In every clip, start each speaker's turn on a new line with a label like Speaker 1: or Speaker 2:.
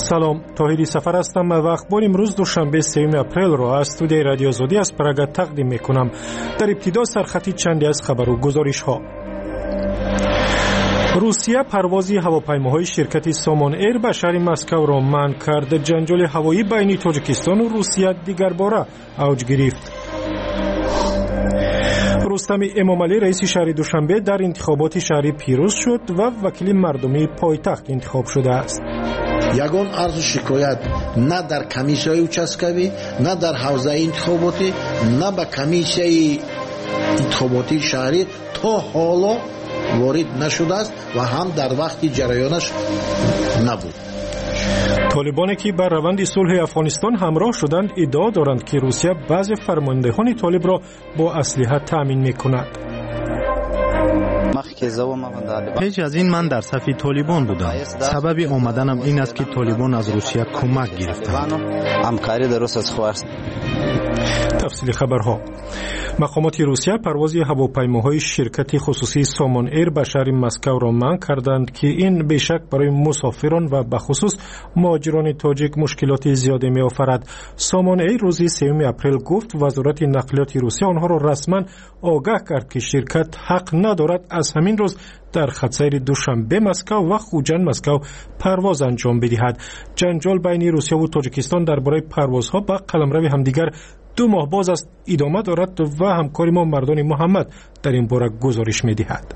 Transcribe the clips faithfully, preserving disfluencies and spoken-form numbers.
Speaker 1: سلام، توحیدی سفر هستم و اخبار امروز دوشنبه سوم اپریل را از استودیوی رادیو آزادی از پراگ تقدیم میکنم. در ابتدا سرخطی چندی از خبر و گزارش ها. روسیه پروازی هواپیماهای شرکت سامان ایر به شهر مسکو را منع کرد. جنجال هوایی بین تاجیکستان و روسیه دیگر باره اوج گرفت. رستم امامعلی رئیس شهر دوشنبه در انتخابات شهری پیروز شد و وکیل مردمی پایتخت انتخاب شده است.
Speaker 2: یگان عرض و شکایت نه در کمیسیای участковی، نه در حوزه انتخاباتی، نه به کمیسیای انتخاباتی شهری تا حالا وارد نشده است و هم در وقت جریانش نبود.
Speaker 1: طالبانی که بر روند صلح افغانستان همراه شدند ادعا دارند که روسیه بعضی فرماندهان طالب را با اسلحه تامین می‌کند.
Speaker 3: پیش از این من در صف طالبان بودم. سبب آمدنم این است که طالبان از روسیه کمک گرفتند.
Speaker 1: تفصیل خبرها. مقامات روسیه پرواز هواپیماهای شرکت خصوصی سامان ایر به شهر مسکو را منع کردند که این به شک برای مسافران و به خصوص مهاجران تاجیک مشکلات زیادی می آورد. سامان ایر روز سوم اپریل گفت وزارت نقلیات روسیه آنها را رسما آگاه کرد که شرکت حق ندارد از همین روز در خط سیر دوشنبه مسکو و خوجند مسکو پرواز انجام بدهد. جنجال بین روسیه و تاجیکستان درباره پروازها به قلمرو همدیگر دو ماه باز است ادامه دارد و همکاری ما مردان محمد در این باره گزارش می‌دهد.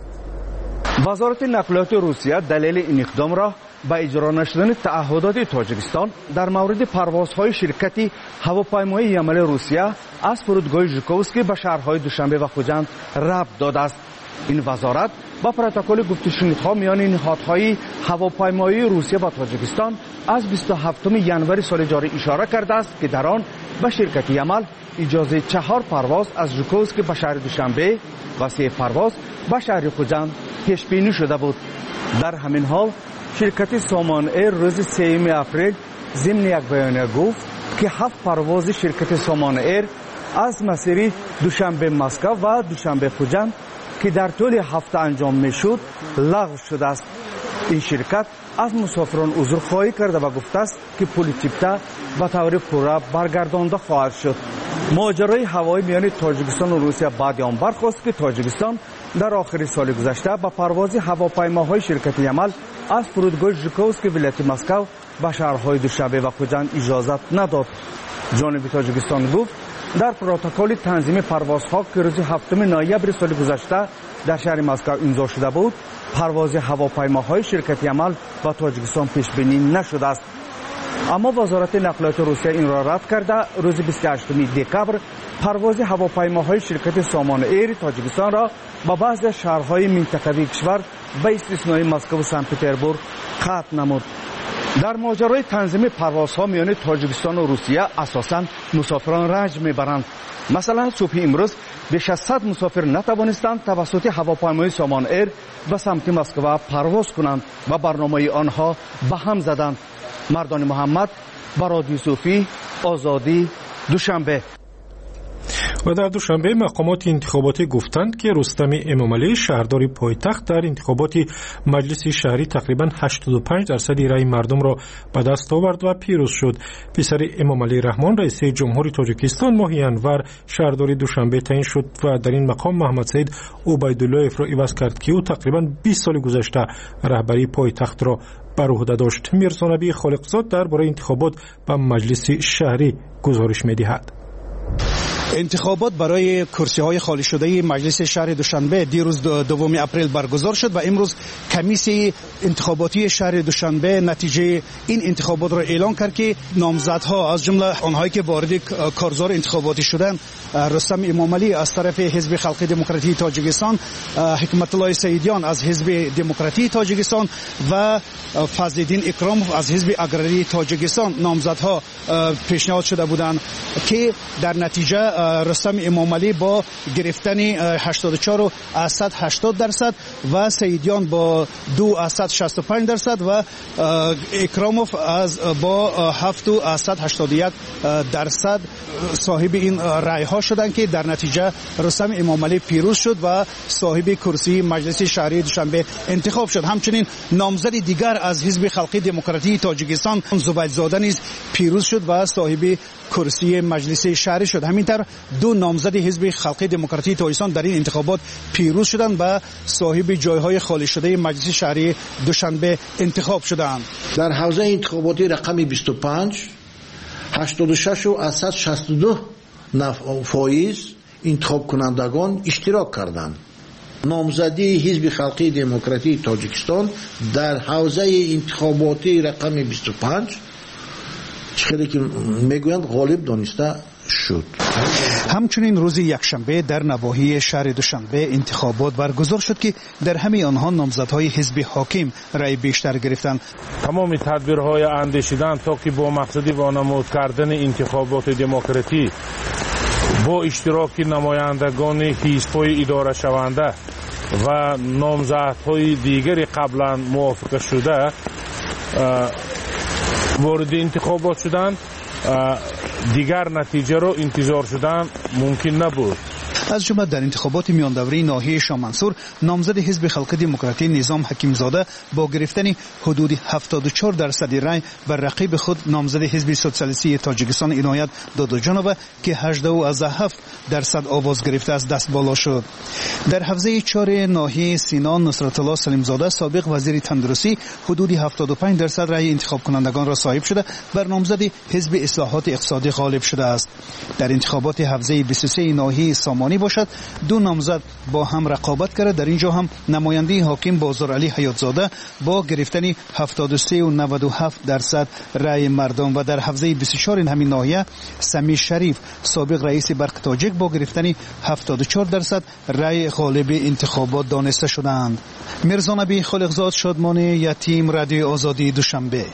Speaker 4: وزارت نقلیات روسیه دلیل این اقدام را به اجرا نشدن تعهدات تاجیکستان در مورد پروازهای شرکت هواپیمایی یمل روسیه از فرودگاه ژوکووسکی به شهرهای دوشنبه و خوجند ربط داده است. این وزارت با پروتکل گفت‌وشنیدها میان نهادهای هواپیمایی روسیه و تاجیکستان از بیست و هفتم ژانویه سال جاری اشاره کرده است که در آن به شرکت یمل اجازه چهار پرواز از ژوکووسکی به شهر دوشنبه و سه پرواز به شهر خوجند پیش بینی شده بود. در همین حال شرکت سامان ایر روز سوم اپریل ضمن یک بیانیه گفت که هفت پرواز شرکت سامان ایر از مسیر دوشنبه مسکو و دوشنبه خوجند که در طول هفته انجام میشد لغو شده است. این شرکت از مسافران عذرخواهی کرده و گفته است که پول چیپتا به طور پورا برگردانده خواهد شد. ماجرای هوایی میان تاجیکستان و روسیه بعد آن برخاست که تاجیکستان در آخر سال گذشته با پرواز هواپیماهای شرکت یمل از فرودگاه ژوکووسکی ولایت مسکو به شهرهای دوشنبه و خوجند اجازه نداد. جانب تاجیکستان گفت در پروتکل تنظیم پروازها که روز هفتم نوامبر سال گذشته در شهر مسکو امضا شده بود، پرواز هواپیماهای شرکت یمل با تاجیکستان پیش بینی نشده است. اما وزارت نقلیات روسیه این را رد کرده روز بیست و هشتم دکبر پرواز هواپیماهای شرکت سامان ایر تاجیکستان را با بعضی شهرهای منطقوی کشور به استثنای مسکو و سن پترزبورگ قطع نمود. در ماجرای تنظیم پروازها میان تاجیکستان و روسیه اساساً مسافران رنج میبرند. مثلا صبح امروز بیش از صد مسافر نتوانستند توسط هواپیمای سامان ایر به سمت مسکو پرواز کنند و برنامه آنها به هم زدند. مردان محمد، رادیو صوفی، آزادی، دوشنبه.
Speaker 1: و در دوشنبه مقامات انتخاباتی گفتند که رستم امامعلی شهردار پایتخت در انتخابات مجلس شهری تقریباً هشتاد و پنج درصد رای مردم را به دست آورد و پیروز شد. پسر امامعلی رحمان رئیس جمهوری تاجیکستان ماه ینور شهردار دوشنبه تعیین شد و در این مقام محمد سعید عبیدالله‌اف را عوض کرد که او تقریباً بیست سال گذشته رهبری پایتخت را بر عهده داشت. میرزا نبی خالقزاد درباره انتخابات به مجلس شهری گزارش می‌دهد.
Speaker 5: انتخابات برای کرسی‌های خالی شده مجلس شهر دوشنبه دیروز دوم اپریل برگزار شد و امروز کمیسیون انتخاباتی شهر دوشنبه نتیجه این انتخابات را اعلام کرد که نامزدها از جمله آنهایی که وارد کارزار انتخاباتی شدند رستم امامعلی از طرف حزب خلق دموکراتی تاجیکستان، حکمت الله سیدیان از حزب دموکراتی تاجیکستان و فضل‌الدین اکرام از حزب اگراری تاجیکستان نامزدها پیشنهاد شده بودند که در نتیجه رستم امامعلی با گرفتن هشتاد و چهار و هشتاد درصد و سعیدیان با دو و شصت و پنج درصد و اکراموف از با هفت و هشتاد و یک درصد صاحب این رای ها شدند که در نتیجه رستم امامعلی پیروز شد و صاحب کرسی مجلس شهری دوشنبه انتخاب شد. همچنین نامزد دیگر از حزب خلقی دموکراتی تاجیکستان زبیدزاده نیز پیروز شد و صاحب کرسی مجلس شهری شد. همینطور دو نامزد حزب خلقی دموکراتی تاجیکستان در این انتخابات پیروز شدند و صاحب جایهای خالی شده مجلس شهری دوشنبه انتخاب شدند.
Speaker 2: در حوزه انتخاباتی رقم بیست و پنج هشتاد و شش و شصت و دو فایز انتخاب کنندگان اشتراک کردند. نامزدی حزب خلقی دموکراتی تاجیکستان در حوزه انتخاباتی رقم بیست و پنج چیزی که میگویند غالب دانسته شد.
Speaker 5: همچنین روز یکشنبه در نواحی شهر دوشنبه انتخابات برگزار شد که در همه آنها نامزدهای حزب حاکم رای بیشتر گرفتند.
Speaker 6: تمام تدبیرهای اندیشیدن تا که با مقصد وانمود کردن انتخابات دموکراتی با اشتراک نمایندگان حزب‌های اداره شونده و نامزدهای دیگر قبلا موافقه شده وارد انتخابات شدند، دیگر نتیجه را انتظار شدن ممکن نبود.
Speaker 5: از جمله در انتخابات میان دوره ناحیه شاه منصور نامزد حزب خلق دموکراتی نظام حکیمزاده با گرفتن حدود هفتاد و چهار درصد رای بر رقیب خود نامزد حزب سوسیالیستی تاجیکستان عنایت دادوجانوف که هجده و هفت درصد آواز گرفته از دست بالا شد. در حوزه چهار ناحیه سینان نصرت الله سلیمزاده سابق وزیر تندرستی حدود هفتاد و پنج درصد رای انتخاب کنندگان را صاحب شده بر نامزد حزب اصلاحات اقتصادی غالب شده است. در انتخابات حوزه بیست و سه ناحیه سامانی باشد دو نامزد با هم رقابت کرده. در اینجا هم نماینده حاکم بازارعلی حیاتزاده با گرفتن هفتاد و سه و نود و هفت درصد رای مردم و در حوزه بیست و چهار این همین ناحیه سمی شریف سابق رئیس برق تاجیک با گرفتن هفتاد و چهار درصد رای غالب انتخابات دانسته شدند. میرزا نبی خالقزاد، شادمان یتیم، رادیو آزادی، دوشنبه.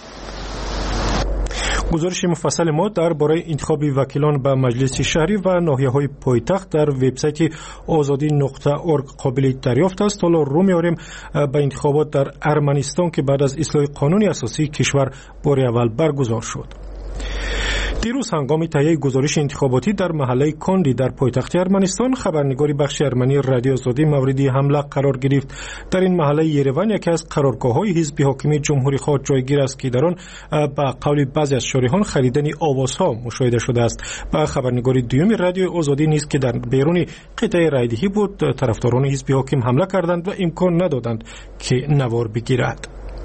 Speaker 1: گزارش مفصل ما درباره انتخاب وکیلان به مجلس شهری و ناحیه‌های پایتخت در وبسایت آزادی نقطه اورگ قابل دریافت است. حالا رو می‌آوریم به انتخابات در ارمنستان که بعد از اصلاح قانون اساسی کشور بار اول برگزار شد. دیروز هنگام تهیه گزارش انتخاباتی در محله کندی در پایتخت ارمنستان خبرنگاری بخش ارمنی رادیو آزادی موردی حمله قرار گرفت. در این محله یریوان یکی از قرارگاه‌های حزب حاکم جمهوری خواه جایگیر است که در آن با قول بعضی از شارحان خریدن آوازها مشاهده شده است. با خبرنگاری دوم رادیو آزادی نیز که در بیرون قطعه رایدهی بود طرفداران حزب حاکم حمله کردند و امکان ندادند که نوار بگیرد.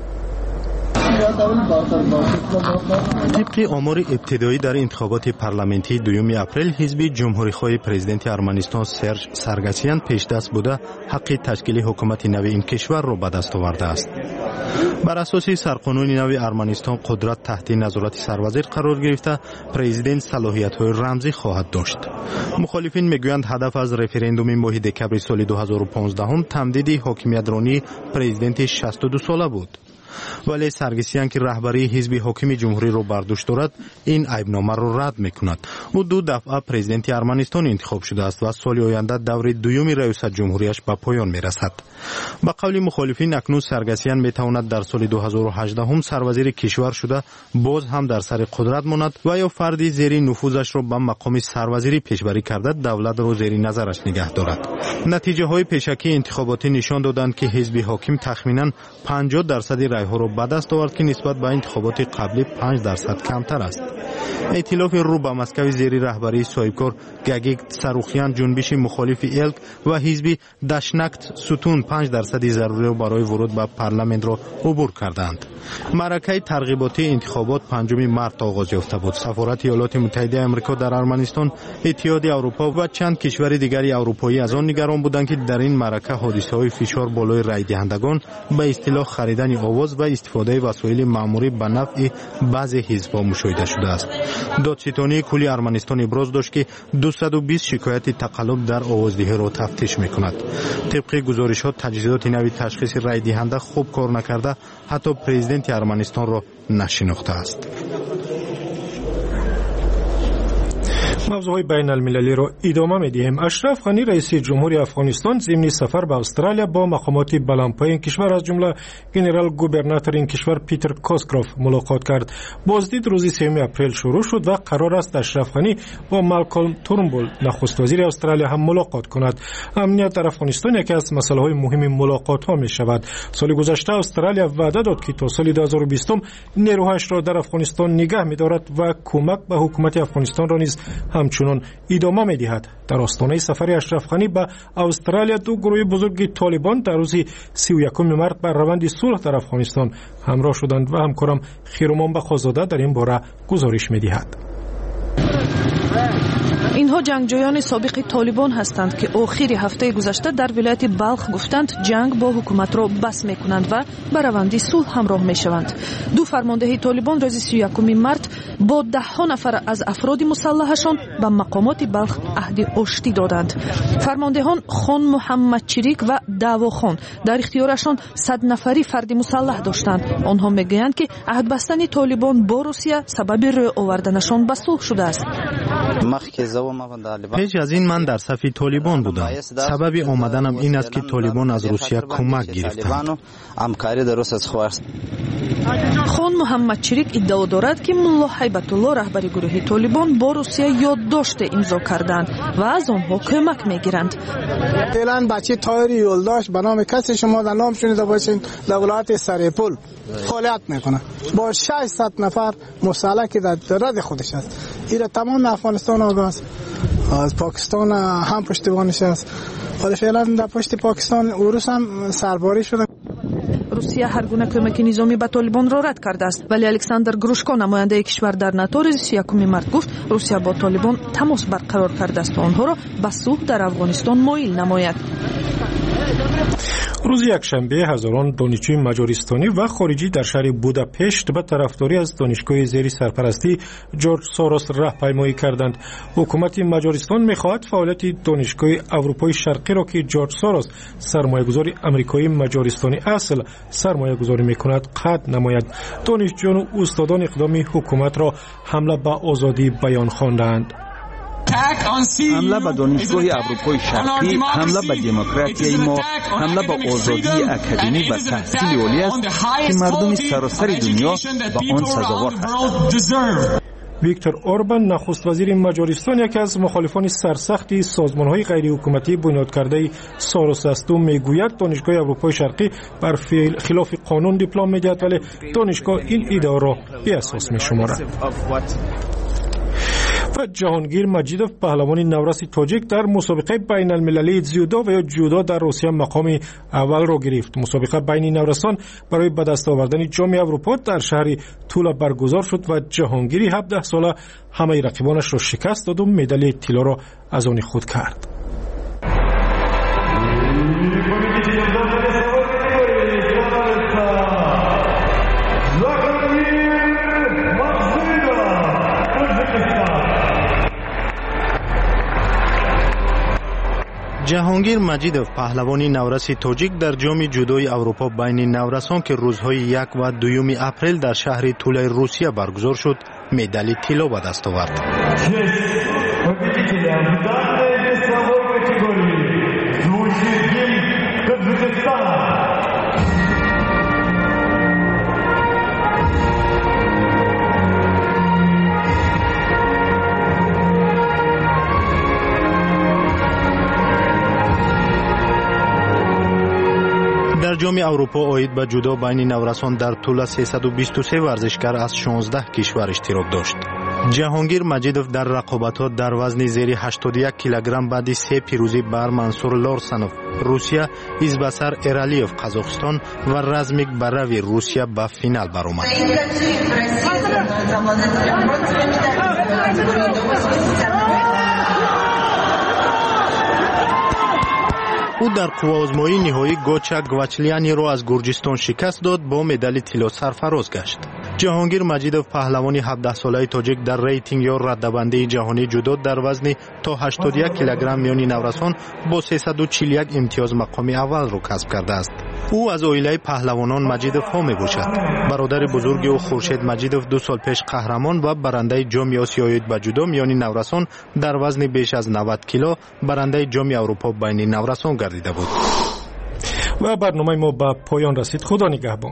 Speaker 3: طبق آمار ابتدایی در انتخابات پارلمانتی دوم اپریل حزب جمهوری خواه پرزیدنت ارمنستان سرژ سارگسیان پیشدست بوده حق تشکیل حکومت نو این کشور را به دست آورده است. بر اساس سرقانون نو ارمنستان قدرت تحت نظارت سروزیر قرار گرفته پرزیدنت صلاحیت‌های رمزی خواهد داشت. مخالفین میگویند هدف از رفراندوم ماه دکبر سال دو هزار و پانزده تمدید حاکمیت رانی پرزیدنت شصت و دو ساله بود. ولی سارگسیان که رهبری حزب حاکم جمهوری را بر دوش دارد این عیبنامه را رد میکند. او دو دفعه پرزیدنت ارمنستان انتخاب شده است و سال آینده دور دوم ریاست جمهوریش به پایان میرسد. با قول مخالفین اکنون سارگسیان میتواند در سال دو هزار و هجده هم سروزیر کشور شده باز هم در سر قدرت ماند و یا فردی زیر نفوذش را به مقام سروزیری پیشبری کرده دولت را زیر نظرش نگه دارد. نتیجه های پیشکی انتخاباتی نشان دادند که حزب حاکم تخمینا پنجاه درصد رای ها را به دست آورد که نسبت به انتخابات قبلی پنج درصد کمتر است. ائتلاف رو به مسکو زیر رهبری صاحبکار گاگیک سروخیان جنبش مخالف الک و حزب دشنکت ستون پنج درصد ضروری را برای ورود به پارلمان را عبور کردند. معرکه ترغیباتی انتخابات پنجم مارس آغاز یافته بود. سفارت ایالات متحده آمریکا در ارمنستان، اتحاد اروپا و چند کشور دیگری اروپایی از آن نگران بودند که در این معرکه حادثه‌های فشار بالای رای دهندگان به اصطلاح خریدن آواز و استفاده وسایل مأموری به نفع بعضی حزب‌ها مشاهده شده است. دادستانی کلی ارمنستان ابراز داشت که دویست و بیست شکایت تقلب در آوازدهی را تفتیش می‌کند. طبق گزارش‌ها تجهیزات نوی تشخیص رای دهنده خوب کار نکرده حتی پرزیدنت ارمنستان را نشناخته است.
Speaker 1: موضوعهای بین المللی را ادامه می‌دهیم. اشرف غنی رئیس جمهوری افغانستان ضمن سفر به استرالیا با مقامات بلندپایه این کشور از جمله گنرال گوبرناتور این کشور پیتر کاسگروف ملاقات کرد. بازدید روز سوم اپریل شروع شد و قرار است اشرف غنی با مالکولم تورنبول نخست وزیر استرالیا هم ملاقات کند. امنیت در افغانستان یکی از مسائل‌های مهم ملاقات‌ها می‌شود. سال گذشته استرالیا وعده داد که تا سال دو هزار و بیست نیروهایش را در افغانستان نگه می‌دارد و کمک به حکومت افغانستان را نیز همچنان ادامه می‌دهد. در آستانه سفر اشرف غنی به استرالیا دو گروه بزرگ طالبان در روز سی و یکم مارس بر روند صلح در افغانستان همراه شدند و همکارم خیرمان بخازاده در این باره گزارش می‌دهد.
Speaker 7: اینها جنگجویان سابق طالبان هستند که آخر هفته گذشته در ولایت بلخ گفتند جنگ با حکومت را بس میکنند و به روند صلح همراه میشوند. دو فرمانده طالبان روز سی و یکم مارس با ده ها نفر از افراد مسلحشان به مقامات بلخ عهد آشتی دادند. فرماندهان خان محمد چریک و دعوا خان در اختیارشان صد نفری فرد مسلح داشتند. آنها میگویند که عهد بستن طالبان با روسیه سبب روی آوردنشان به صلح شده است.
Speaker 3: پیش از این من در صف طالبان بودم. سبب آمدنم این است که طالبان از روسیه کمک گرفتند.
Speaker 7: خان محمد چریک ادعا دارد که ملا هیبت الله رهبر گروه طالبان با روسیه یادداشت امضا کردند و از آنها کمک میگیرند.
Speaker 8: فعلا بچه طاهر یولداش به نام کسی شما در نام شنیده باشین در ولایت سرپل فعالیت میکنه با ششصد نفر مسلح که در رد خودش است. این تمام افغانستان آگاه است. از پاکستان هم پشتیبانش است. ولی فعلا در پشت پاکستان اوروس هم سرباری شده.
Speaker 7: روسیه هر گونه کمک نظامی به طالبان را رد کرده است، ولی الکساندر گروشکو نماینده کشور در ناتو روز سی و یکم مارس گفت روسیه با طالبان تماس برقرار کرده است و آنها را به صلح در افغانستان مایل نماید.
Speaker 1: روز یکشنبه هزاران دانشجوی مجارستانی و خارجی در شهر بوداپشت به طرفداری از دانشگاه زیر سرپرستی جورج سوروس راهپیمایی کردند. حکومت مجارستان می‌خواهد فعالیت دانشگاه اروپای شرقی را که جورج سوروس سرمایه‌گذار آمریکایی مجارستانی اصل سرمایه‌گذاری می‌کند قطع نماید. دانشجویان و استادان اقدام حکومت را حمله به آزادی بیان خواندند.
Speaker 4: حمله به دانشگاه اروپای شرقی، حمله به دموکراسی ما، حمله به آزادی اکادمی و تحصیل عالی است که مردم سراسر دنیا به آن سزاوار هستند.
Speaker 1: ویکتور اوربان نخست وزیر مجارستان یکی از مخالفان سرسخت سازمان‌های غیر حکومتی بنیاد کرده سوروس است و میگوید دانشگاه اروپای شرقی بر خلاف قانون دیپلم می‌دهد ولی دانشگاه این ادعا را بی اساس می‌شمارد. و جهانگیر مجیدوف پهلوان نورس تاجیک در مسابقه بین المللی جودو و یا جودو در روسیه مقام اول را گرفت. مسابقه بین نورسان برای به دست آوردن جام اروپا در شهر تولا برگزار شد و جهانگیری هفده ساله همه رقیبانش را شکست داد و مدال طلا را از آن خود کرد.
Speaker 3: جهانگیر مجیدوف پهلوان نورس تاجیک در جام جودوی اروپا بین نورسان که روزهای یک و دوم اپریل در شهر تولای روسیه برگزار شد مدال طلا به دست آورد. در جام اروپا عاید به جودو بین نورسان در طول سیصد و بیست و سه ورزشکار از شانزده کشور اشتراک داشت. جهانگیر مجیدوف در رقابت‌ها در وزن زیر هشتاد و یک کیلوگرم بعد سه پیروزی بر منصور لارسنوف روسیه، ایزباسار ارالیوف قزاقستان و رزمیک براوی روسیه به فینال برآمد. او در قوازمایی نهایی گوچا گواچلیانی را از گرجستان شکست داد با مدال طلا سرفراز گشت. جهانگیر مجیدوف پهلوان هفده ساله تاجیک در ریتینگ یا رده‌بندی جهانی جودو در وزن تا هشتاد و یک کیلوگرم میانی نورسان با سیصد و چهل و یک امتیاز مقام اول را کسب کرده است. او از عائله پهلوانان مجیدوف ها می باشد. برادر بزرگ او خورشید مجیدوف دو سال پیش قهرمان و برنده جام آسیایی به جودو میانی نورسان در وزن بیش از نود کیلو برنده جام اروپا بین نورسان گردیده بود.
Speaker 1: و برنامه ما به پایان رسید. خدا نگهبان.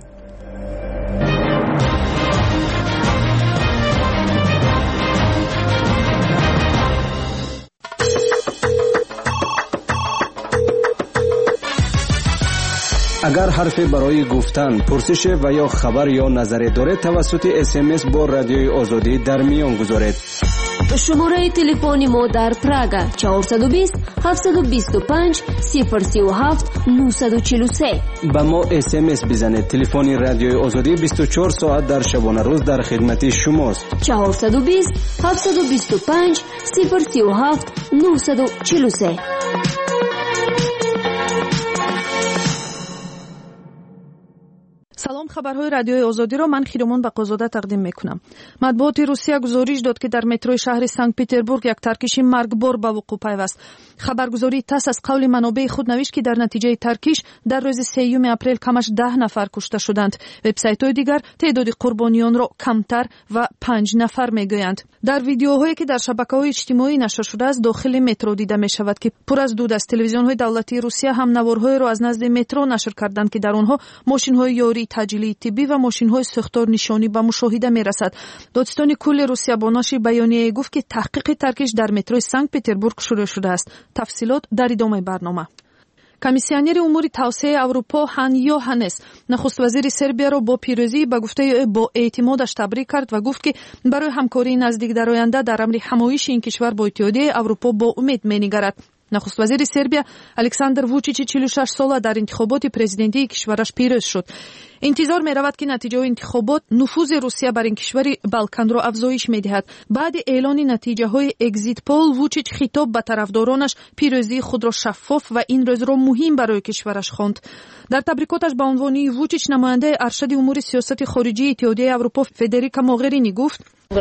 Speaker 9: اگر حرفی برای گفتن، پرسش و یا خبر یا نظری دارید توسط اس ام اس با رادیوی آزادی در میان گذارید.
Speaker 10: شماره تلفنی ما در پراگ چهارصد و بیست هفتصد و بیست و پنج صفر سی و هفت نهصد و چهل و سه.
Speaker 9: با ما اس ام اس بزنید. تلفن رادیوی آزادی بیست و چهار ساعت در شبانه روز در خدمت شماست.
Speaker 10: چهارصد و بیست هفتصد و بیست و پنج صفر سی و هفت نهصد و چهل و سه.
Speaker 7: سلام، خبرهای رادیوی آزادی را من خیرمان بقازاده تقدیم میکنم. مطبوعات روسیه گزارش داد که در متروی شهر سنت پتربورگ یک ترکش مرگبار به وقوع پیوست. خبرگزاری تاس از قول منابع خود نوشت که در نتیجه ترکش در روز سوم اپریل کمش ده نفر کشته شدند. وبسایت‌های دیگر تعداد قربانیان را کمتر و پنج نفر میگویند. در ویدیوهایی که در شبکه‌های اجتماعی نشر شده است داخل مترو دیده می‌شود که پر از دود است. تلویزیون‌های دولتی روسیه هم نوارهای را از نزد مترو نشر کردند که در آنها ماشین‌های یاری تجلی طبی و ماشین‌های ساختار نشانی به مشاهده می‌رسد. دادستان کل روسیه با نشر بیانیه گفت که تحقیق ترکش در مترو سنت پتربورگ شروع شده است. تفصیلات در ادامه برنامه. کمیسیونر امور توسعه اروپا هان یوهانس نخست وزیر سربیا را با پیروزی به گفته با اعتمادش تبریک کرد و گفت که برای همکاری نزدیک در آینده در امر حمایش این کشور با اتحادیه اروپا با امید می‌نگرد. نخست وزیر سربیا الکساندر ووچیچ چهل و شش ساله در انتخابات پرزیدنتی کشورش پیروز شد. انتظار می رود که نتیجه انتخابات نفوذ روسیه بر این کشور بالکان را افزایش می دهد. بعد اعلان نتیجه های اگزیت پول ووچیچ خطاب به طرفدارانش پیروزی خود را شفاف و این روز را مهم برای کشورش خواند. در تبریکاتش به عنوان ووچیچ نماینده ارشد امور سیاست خارجی اتحادیه اروپا فدریکا موغرینی گفت: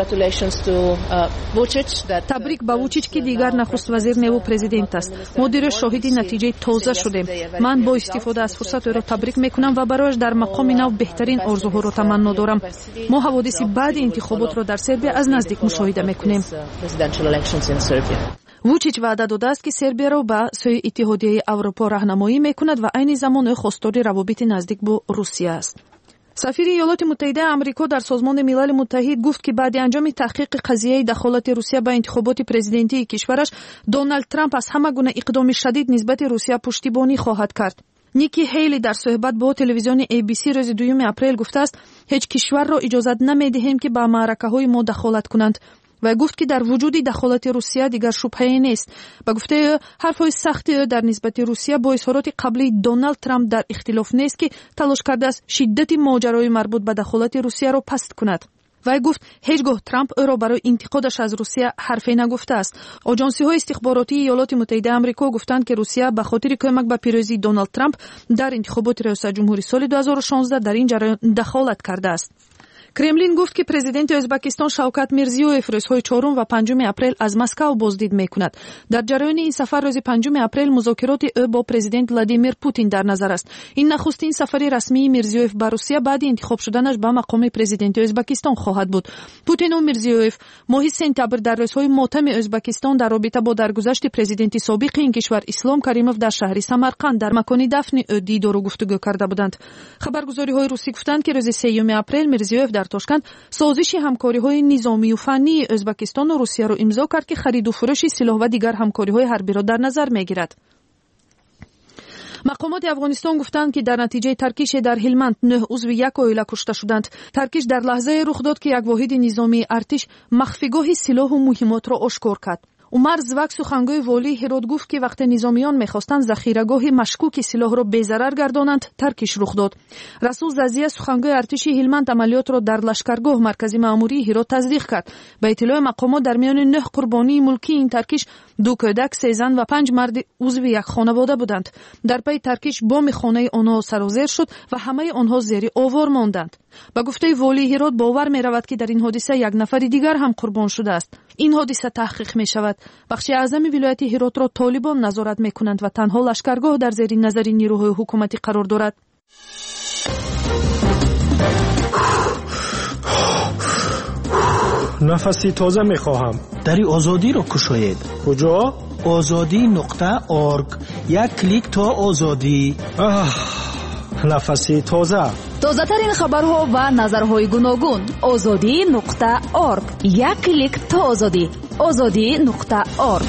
Speaker 7: تبریک به ووچیچ که دیگر نخست وزیر نو پرزیدنت است. ما دیروز شاهد نتیجه تازه شدیم. من با استفاده از فرصت او را تبریک میکنم و برایش در مقام نو بهترین آرزوها را تمنا دارم. ما حوادث بعد انتخابات را در سربیا از نزدیک مشاهده میکنیم. ووچیچ وعده داده است که سربیا را به سوی اتحادیه اروپا راهنمایی میکند و عین زمان او خواستار روابط نزدیک با روسیه است. سفیر ایالات متحده آمریکا در سازمان ملل متحد گفت که بعد انجام تحقیق قضیه دخالت روسیه به انتخابات پرزیدنتی کشورش دونالد ترامپ از همه گونه اقدام شدید نسبت روسیه پشتیبانی خواهد کرد. نیکی هیلی در صحبت با تلویزیون ای بی سی روز دوم اپریل گفته است هیچ کشور را اجازه نمیدهیم که به معرکه‌های ما دخالت کنند و گفت که در وجود دخالت روسیه دیگر شبهه‌ای نیست. با گفته حرف‌های سخت در نسبت روسیه با اظهارات قبلی دونالد ترامپ در اختلاف نیست که تلاش کرده است شدت ماجرای مربوط به دخالت روسیه را پست کند. و گفت هیچگاه ترامپ او را برای انتقادش از روسیه حرفی نگفته است. آژانس‌های استخباراتی ایالات متحده آمریکا گفتند که روسیه به خاطر کمک به پیروزی دونالد ترامپ در انتخابات ریاست جمهوری سال دو هزار و شانزده در این جریان دخالت کرده است. کرملین گفت که پرزیدنت ازبکستان شوکت میرزیویف روزهای چهارم و پنجم اپریل از مسکو بازدید میکند. در جریان این سفر روز پنجم اپریل مذاکرات او با پرزیدنت ولادیمیر پوتین در نظر است. این نخستین سفر رسمی میرزیویف به روسیه بعد انتخاب شدنش به مقام پرزیدنت ازبکستان خواهد بود. پوتین و میرزیویف ماه سپتامبر در روزهای ماتم ازبکستان در رابطه با درگذشت پرزیدنتی سابق این کشور اسلام کریموف در شهر سمرقند در مکان دفن او دیدار و گفتگو کرده بودند. خبرگزاری‌های روسی گفتند که روز سوم اپریل میرزیویف در تاشکند سازش همکاری‌های نظامی و فنی ازبکستان و روسیه را امضا کرد که خرید و فروش سلاح و دیگر همکاری‌های حربی را در نظر می‌گیرد. مقامات افغانستان گفتند که در نتیجه ترکش در هلمند نه عضو یک عائله کشته شدند. ترکش در لحظه رخ داد که یک واحد نظامی ارتش مخفیگاه سلاح و مهمات را آشکار کرد. عمر زوک سخنگوی والی هرات گفت که وقتی نظامیان می‌خواستند ذخیره‌گاه مشکوک سلاح را بی‌ضرر گردانند ترکش رخ داد. رسول زازیه سخنگوی ارتش هلمند عملیات را در لشکرگاه مرکزی مأموری هرات تصدیق کرد. به اطلاع مقامات در میان نه قربانی ملکی این ترکش ду кӯдак, се зан ва панҷ марди узви як хонавода буданд. дар паи таркиш боми хонаи онҳо сарозер шуд ва ҳамаи онҳо зери овор монданд. ба гуфтаи волии Ҳирот бовар меравад ки дар ин ҳодиса як нафари дигар ҳам қурбон шудааст. ин ҳодиса таҳқиқ мешавад. бахши аъзами вилояти Ҳиротро толибон назорат мекунанд ва танҳо лашкаргоҳ дар зери назари нирӯҳои ҳукуматӣ қарор дорад.
Speaker 1: нафаси тоза мехоҳам.
Speaker 11: дари озодиро кушоед.
Speaker 1: куҷо?
Speaker 11: озодӣ нуқта орг. як клик то озодӣ.
Speaker 1: нафаси тоза.
Speaker 12: тозатарин хабарҳо ва назарҳои гуногун. озодӣ нуқта орг. як клик то озодӣ. озодӣ нуқта орг.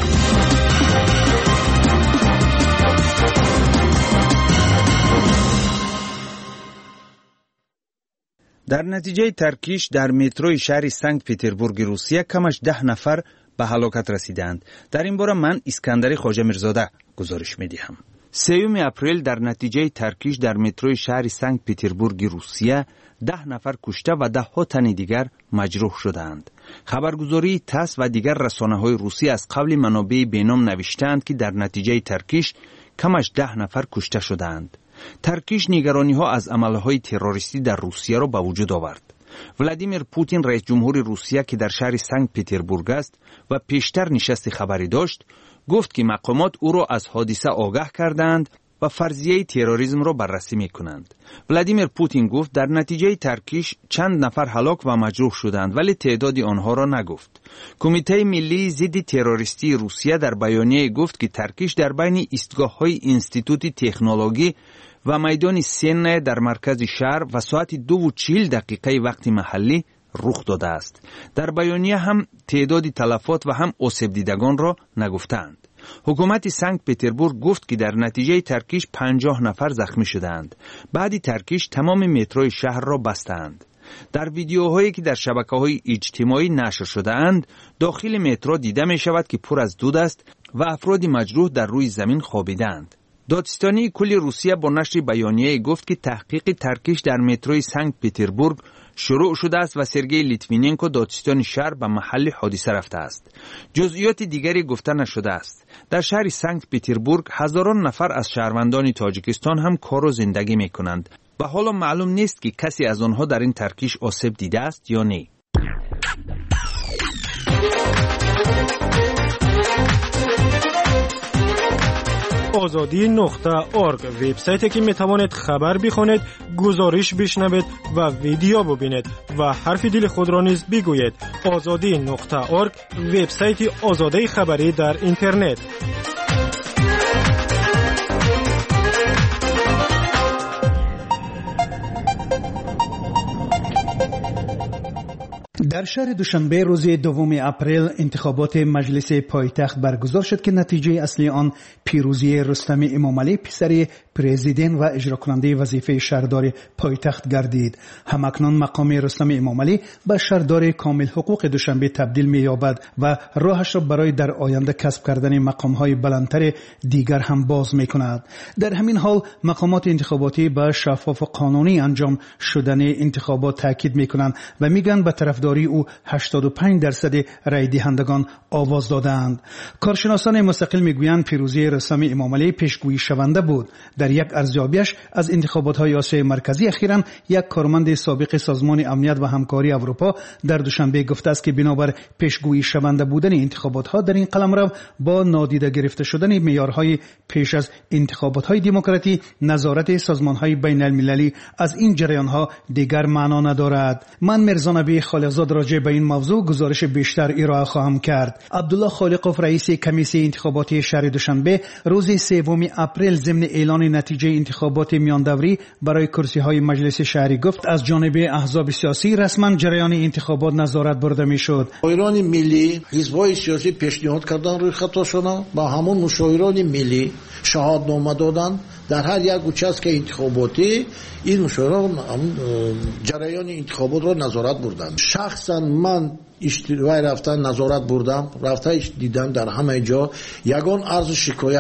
Speaker 4: дар натиҷаи таркиш дар метрои шаҳри санкт петербурги русия камаш даҳ нафар ба ҳалокат расиданд. дар ин бора ман искандари хоҷамирзода гузориш медиҳам. сеюми апрел дар натиҷаи таркиш дар метрои шаҳри санкт петербурги русия даҳ нафар кушта ва даҳҳо тани дигар маҷрӯҳ шудаанд. хабаргузории тасс ва дигар расонаҳои русия аз қавли манобеи беном навиштаанд ки дар натиҷаи таркиш камаш даҳ нафар кушта шудаанд. таркиш нигарониҳо аз амалҳои террористӣ дар русияро ба вуҷуд овард. владимир Путин раисҷумҳури русия ки дар шаҳри санкт петербург аст ва пештар нишасти хабарӣ дошт, гуфт ки мақомот ӯро аз ҳодиса огаҳ кардаанд ва фарзияи терроризмро баррасӣ мекунанд. владимир Путин гуфт дар натиҷаи таркиш чанд нафар ҳалок ва маҷрӯҳ шуданд, вале теъдоди онҳоро нагуфт. кумитаи миллии зидди террористии русия дар баёнияе гуфт ки таркиш дар байни истгоҳҳои институти технологӣ ва майдони сенная дар маркази шаҳр ва соати дуву чил дақиқаи вақти маҳаллӣ рух додааст. дар баёния ҳам теъдоди талафот ва ҳам осебдидагонро нагуфтаанд. ҳукумати санкт петербург гуфт ки дар натиҷаи таркиш панҷоҳ нафар захмӣ шудаанд. баъди таркиш тамоми метрои шаҳрро бастаанд. дар видеоҳое ки дар шабакаҳои иҷтимоӣ нашр шудаанд, дохили метро дида мешавад ки пур аз дуд аст ва афроди маҷрӯҳ дар рӯи замин хобидаанд. додистонии кулли русия бо нашри баёнияе гуфт ки таҳқиқи таркиш дар метрои санкт петербург шурӯъ шудааст ва Сергей Литвиненко додистони шаҳр ба маҳалли ҳодиса рафтааст. ҷузъиёти дигаре гуфта нашудааст. дар шаҳри санкт петербург ҳазорон нафар аз шаҳрвандони тоҷикистон ҳам кору зиндагӣ мекунанд ва ҳоло маълум нест ки касе аз онҳо дар ин таркиш осеб дидааст ё не.
Speaker 1: озодӣ нуқта орг вебсайте ки метавонед хабар бихонед, гузориш бишнавед ва видео бубинед ва ҳарфи дили худро низ бигӯед. озодӣ нуқта орг вебсайти озодаи хабарӣ дар интернет.
Speaker 5: در شهر دوشنبه روز دوم اپریل انتخابات مجلس پایتخت برگزار شد که نتیجه اصلی آن پیروزی رستم امامعلی پسر پرزیدنت و اجرا کننده وظیفه شهردار پایتخت گردید. همکنون مقام رستم امامعلی به شهردار کامل حقوق دوشنبه تبدیل می‌یابد و راهش را برای در آینده کسب کردن مقام‌های بلندتر دیگر هم باز می‌کند. در همین حال مقامات انتخاباتی به شفاف و قانونی انجام شدن انتخابات تاکید می‌کنند و میگن به طرفداری او هشتاد و پنج درصد رای دهندگان آواز دادند. کارشناسان مستقل میگویند پیروزی رستم امامعلی پیشگویی شونده بود. در یک ارزیابیش از انتخابات‌های آسیای مرکزی اخیراً یک کارمند سابق سازمان امنیت و همکاری اروپا در دوشنبه گفته است که بنابر پیشگویی شونده بودن انتخابات‌ها در این قلمرو با نادیده گرفته شدن معیارهای پیش از انتخابات‌های دموکراتی، نظارت سازمان‌های بین‌المللی از این جریان‌ها دیگر معنا ندارد. من میرزا نبی خالقزاد راجع به این موضوع گزارش بیشتر ارائه خواهم کرد. عبدالله خالقوف رئیس کمیسیون انتخاباتی شهر دوشنبه روز سوم اپریل ضمن اعلان نتیجه انتخابات میاندوری برای کرسی‌های مجلس شهری گفت از جانب احزاب سیاسی رسما جریان انتخابات نظارت برده میشد.
Speaker 2: مشاوران ملی حزب‌های سیاسی پیشنهاد کردن روی خطاشون با همون مشاوران ملی شهادتنامه دادن در هر یک участок انتخاباتی این مشاوران جریان انتخابات را نظارت بردند. شخصا من اشتباه رفتن نظارت بردم، رفتن دیدم در همه جا یگان عرض شکایت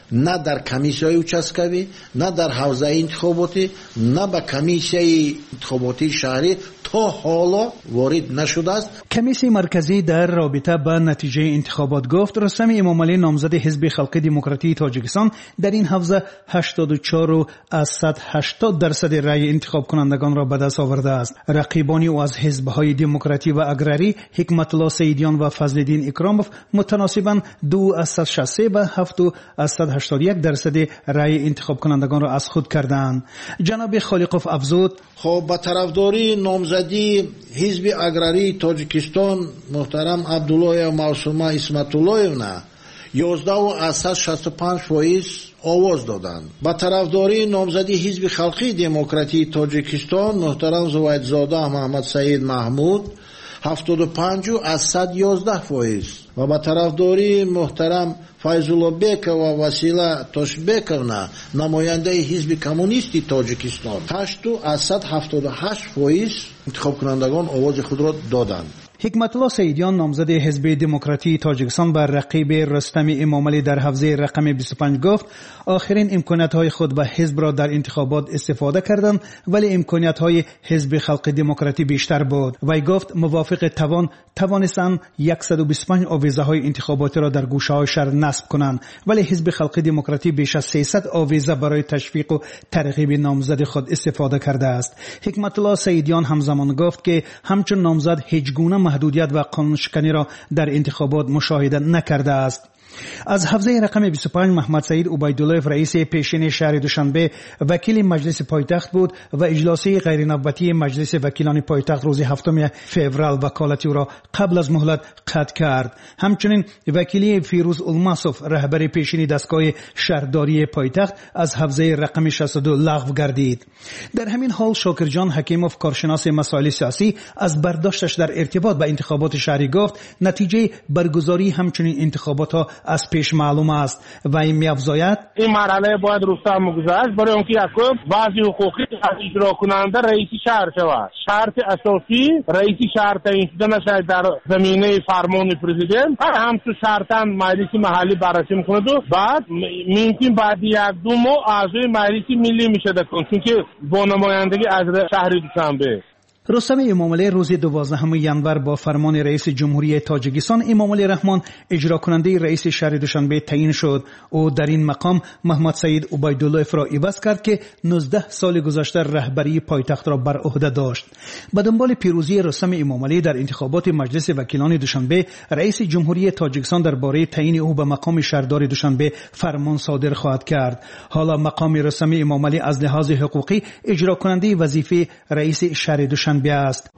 Speaker 2: نه در کمیسیای участковی، نه در حوزه انتخاباتی، نه به کمیسیای انتخاباتی شهری تا حالا وارد نشده است.
Speaker 5: کمیسیون مرکزی در رابطه با نتیجه انتخابات گفت رستم امامعلی نامزد حزب خلق دموکراتی تاجیکستان در این حوزه هشتاد و چهار از صد و هشتاد درصد رای انتخاب کنندگان را به دست آورده است. رقیبانی او از حزب‌های دموکراتی و اگراری حکمت الله سیدیان و فضل‌الدین اکراموف متناسباً دو از صد و شصت و سه و هفت از صد و هشتاد و یک درصد رای انتخاب کنندگان را از خود کردند. جناب خالقوف افزود:
Speaker 2: خب با طرفداری نامزدی حزب اگراری تاجیکستان محترم عبدالله معصومه اسمت‌الله‌یونا یازده از صد و شصت و پنج فایز آواز دادند. با طرفداری نامزدی حزب خلقی دموکراتی تاجیکستان محترم زویدزاده محمد سعید محمود هفتاد و پنج از صد و یازده فایز و با طرفداری محترم فیض‌الله بیک و وسیله توشبیکونا نماینده حزب کمونیستی تاجیکستان هشت از صد و هفتاد و هشت فایز انتخاب کنندگان آواز خود را دادند.
Speaker 5: حکمت الله سیدیان نامزد حزب دموکراتی تاجیکستان بر رقیب رستم امامعلی در حوزه رقم بیست و پنج گفت آخرین امکانیت‌های خود و حزب را در انتخابات استفاده کردند، ولی امکانیت‌های حزب خلق دموکراتی بیشتر بود. وی گفت موافق توان توانستند صد و بیست و پنج آویزه‌های انتخاباتی را در گوشه‌های شهر نصب کنند، ولی حزب خلق دموکراتی بیش از سیصد آویزه برای تشویق و ترغیب نامزد خود استفاده کرده است. حکمت الله سیدیان همزمان گفت که همچون نامزد هیچ گونه محدودیت و قانونشکنی را در انتخابات مشاهده نکرده است. از حوزه رقم بیست و پنج محمد سعید عبیدالله رئیس پیشین شهر دوشنبه وکیل مجلس پایتخت بود و اجلاسی غیر نوبتی مجلس وکیلان پایتخت روز هفتم فوریه وکالت او را قبل از مهلت قطع کرد. همچنین وکیلی فیروز الماسوف رهبر پیشین دستگاه شهرداری پایتخت از حوزه رقم شصت و دو لغو گردید. در همین حال شاکرجان حکیموف کارشناس مسائل سیاسی از برداشتش در ارتباط با انتخابات شهری گفت نتیجه برگزاری همچنین انتخابات ها از پیش معلوم است و این می‌افزاید
Speaker 6: این مرحله باید رستم گذشت برای اینکه یک بعضی حقوقی از اجرا کننده رئیس شهر شود. شرط اساسی رئیس شهر تعیین شده نشد در زمینه فرمان پرزیدنت، هم تو شرطاً مجلس محلی بررسی می‌کند و بعد ممکن بعد یک دو ماه اعضای مجلس ملی میشه دکن چون که با نمایندگی از شهر دوشنبه.
Speaker 5: رستم امامعلی روز دوازدهم ژانویه با فرمان رئیس جمهوری تاجیکستان امامعلی رحمان اجرا کننده رئیس شهر دوشنبه تعیین شد. او در این مقام محمد سعید عبیدالله را عوض کرد که نوزده سال گذشته رهبری پایتخت را بر عهده داشت. به دنبال پیروزی رستم امامعلی در انتخابات مجلس وکیلان دوشنبه، رئیس جمهوری تاجیکستان درباره تعیین او به مقام شهردار دوشنبه فرمان صادر خواهد کرد. حالا مقام رستم امامعلی از لحاظ حقوقی اجرا کننده وظیفه رئیس شهر دوشنبه است.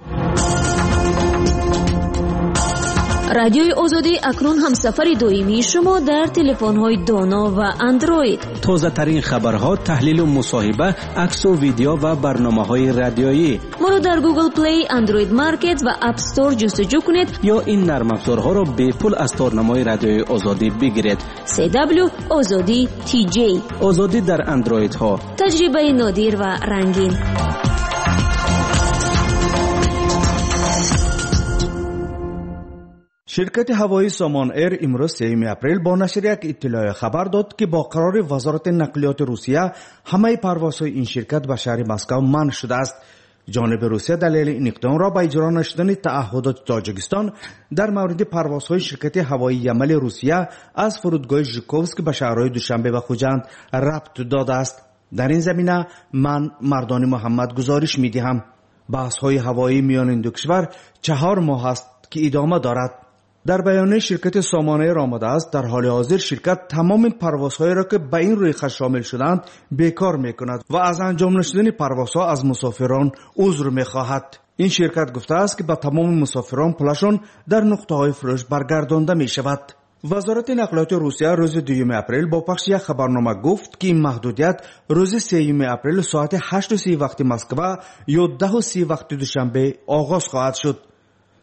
Speaker 10: رادیوی آزادی اکنون همسفر دائمی شما در تلفن‌های دانا و اندروید.
Speaker 9: تازه ترین خبرها، تحلیل و مصاحبه، عکس و ویدیو و برنامه‌های رادیویی.
Speaker 10: ما را در گوگل پلی، اندروید مارکت و اپ استور جستجو کنید
Speaker 9: یا این نرم افزارها را به پول از تارنمای رادیوی آزادی بگیرید.
Speaker 10: سی دبلیو آزادی تی جی.
Speaker 9: آزادی در اندروید ها.
Speaker 10: تجربه نادر و رنگین.
Speaker 4: شرکت هوایی سامان ایر امروز سوم اپریل با نشر یک اطلاع خبر داد که با قرار وزارت نقلیات روسیه همه پروازهای این شرکت به شهر مسکو منع شده است. جانب روسیه دلیل این اقدام را به اجرا نشدن تعهدات تاجیکستان در مورد پروازهای شرکت هوایی یمل روسیه از فرودگاه ژوکوفسک به شهرهای دوشنبه و خوجند ربط داده است. در این زمینه من مردان محمد گزارش می دهم. بحث های هوایی میان این دو کشور چهار ماه است که ادامه دارد. در بیانیه شرکت سامان ایر آمده است در حال حاضر شرکت تمام پروازهایی را که به این روی خط شامل شدند بیکار میکند و از انجام نشدن پروازها از مسافران عذر میخواهد. این شرکت گفته است که به تمام مسافران پولشان در نقطه های فروش برگردانده می شود. وزارت نقلیات روسیه روز دوم اپریل با پخش یک خبرنامه گفت که این محدودیت روز سوم اپریل ساعت هشت و سی وقت مسکو یا ده و سی وقت دوشنبه آغاز خواهد شد.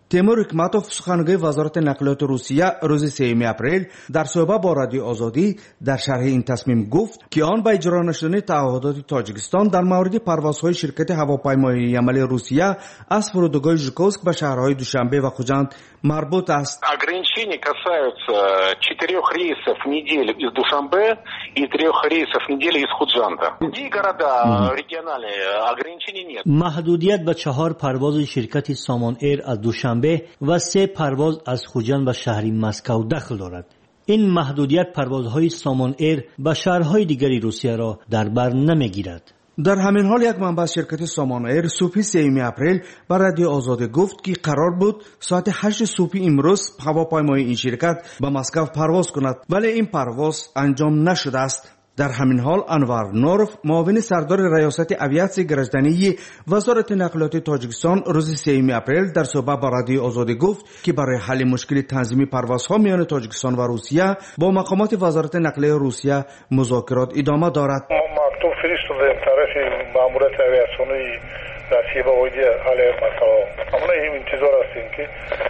Speaker 4: تیمور حکمتوف سخنگوی وزارت نقلیات روسیه روز سوم اپریل در صحبت با رادیو آزادی در شرح این تصمیم گفت که آن به اجرا نشدن تعهدات تاجیکستان در مورد پروازهای شرکت هواپیمایی یملی روسیه از فرودگاه ژوکووسک به شهرهای دوشنبه و خوجند مربوط است.
Speaker 13: Ограничения касаются четырех рейсов в неделю из Душанбе и трех рейсов в неделю из Худжанда. Другие города региональные ограничений нет.
Speaker 14: محدودیت به چهار پرواز شرکت سامان ایر از دوشنبه و سه پرواز از خوجند به شهر مسکو دخل دارد. این محدودیت پروازهای سامان ایر به شهرهای دیگری روسیه را در بر نمیگیرد.
Speaker 4: در همین حال یک منبع از شرکت سامان ایر صبح سوم اپریل به رادیو آزادی گفت که قرار بود ساعت هشت صبح امروز هواپیمای این شرکت به مسکو پرواز کند، ولی این پرواز انجام نشده است. در همین حال انور نورف معاون سردار ریاست اویاسیون گرجدنی وزارت نقلیات تاجیکستان روز سوم اپریل در صحبت با رادیو آزادی گفت که برای حل مشکل تنظیمی پروازها میان تاجیکستان و روسیه با مقامات وزارت نقلیه روسیه مذاکرات ادامه دارد.
Speaker 15: مکتوب فرستادیم طرف ماموریت اویاسیونی روسیه با وجه حل مسئله. ما این انتظار هستیم که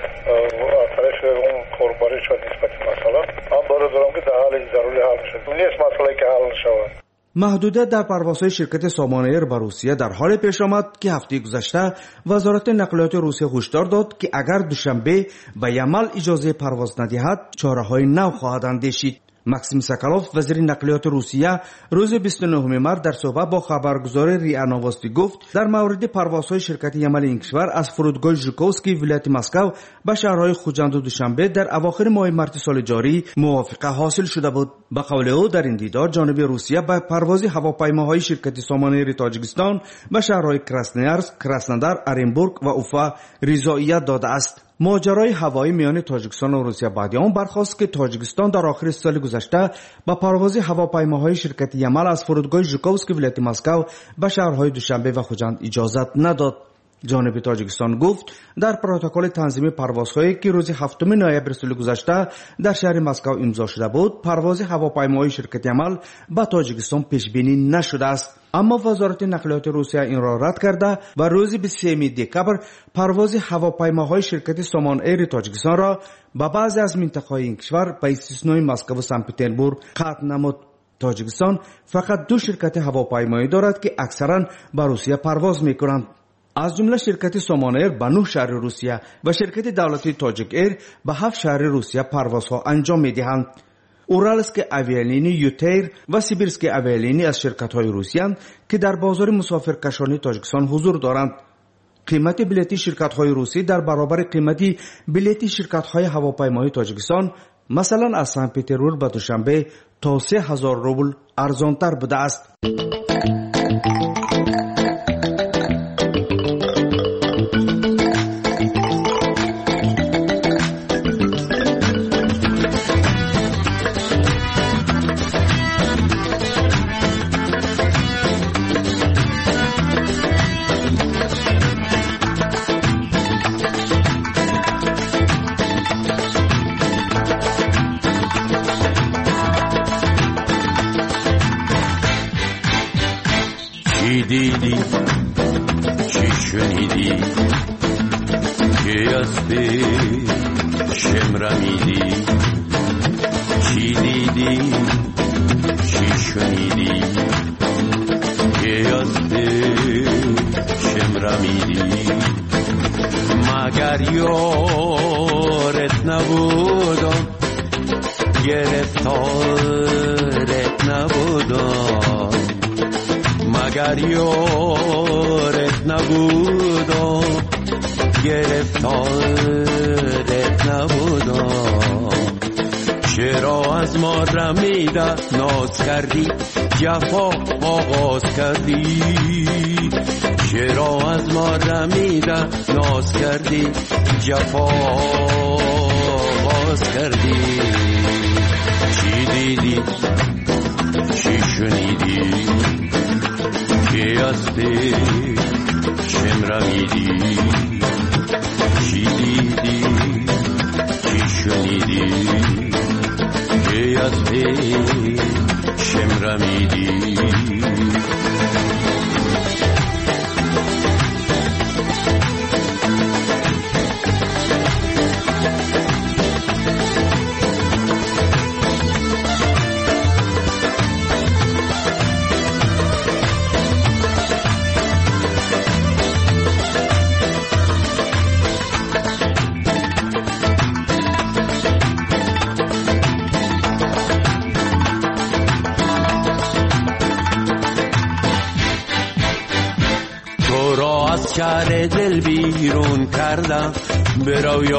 Speaker 15: از طرف اون کاربری شد نسبت مسئله. من باید دارم که در حال ضروری حل شد. نیست مسئله که حل شود.
Speaker 4: محدودیت در پروازهای شرکت سامان ایر به روسیه در حال پیش آمد که هفته گذشته وزارت نقلیات روسیه هشدار داد که اگر دوشنبه به یمل اجازه پرواز ندهد چاره‌های نو خواهد اندیشید. ماکسیم ساکالوف وزیر نقلیات روسیه روز بیست و نهم مارس در صحبت با خبرگزاری ریا نووستی گفت در مورد پروازهای شرکت یمل این کشور از فرودگاه ژوکووسک ولایت مسکو به شهرهای خوجند و دوشنبه در اواخر ماه مارس سال جاری موافقه حاصل شده بود. به قول او در این دیدار جانب روسیه به پرواز هواپیماهای شرکت سامان ایر تاجیکستان به شهرهای کراسنویارسک، کراسنودار، اورنبورگ و اوفا رضایت داده است. ماجرای هوایی میان تاجیکستان و روسیه بعد آن برخاست که تاجیکستان در آخر سال گذشته با پرواز هواپیماهای شرکت یمل از فرودگاه ژوکووسک ولایت مسکو به شهرهای دوشنبه و خوجند اجازت نداد. جانب تاجیکستان گفت در پروتکل تنظیم پروازهایی که روز هفتم نوامبر سال گذشته در شهر مسکو امضا شده بود، پرواز هواپیماهای شرکت یمل به تاجیکستان پیش بینی نشده است. اما وزارت نقلیات روسیه این را رد کرده و روز بیست و سوم دکبر پرواز هواپیماهای شرکت سامان ایر تاجیکستان را به بعضی از مناطق این کشور به استثنای مسکو و سن پترزبورگ قطع نمود. تاجیکستان فقط دو شرکت هواپیمایی دارد که اکثرا به روسیه پرواز میکنند، از جمله شرکت سامان ایر به نه شهر روسیه و شرکت دولتی تاجیک ایر به هفت شهر روسیه پروازها انجام میدهند. اورالسک اویالینی، یوتیر و سیبیرسک اویالینی از شرکت‌های روسیه‌اند که در بازار مسافرکشانی تاجیکستان حضور دارند. قیمت بلیط شرکت‌های روسی در برابر قیمت بلیط شرکت‌های هواپیمایی تاجیکستان مثلا از سن پترزبورگ به دوشنبه تا سه هزار روبل ارزان‌تر بوده است.
Speaker 16: دیدی چی شنیدی که از پیشم رمیدی، چی دیدی چی شنیدی که از پیشم رمیدی، مگر یارت نبودم گرفتارت نبودم، مگر یارت نبودم گرفتارت نبودم، چرا از ما رمیده ناز کردی جفا آغاز کردی، چرا از ما رمیده ناز کردی جفا آغاز کردی، چی دیدی چی شنیدی که از پیشم رمیدی، چی دیدی چی شنیدی که از پیشم رمیدی. از شهر دل بیرون کردم به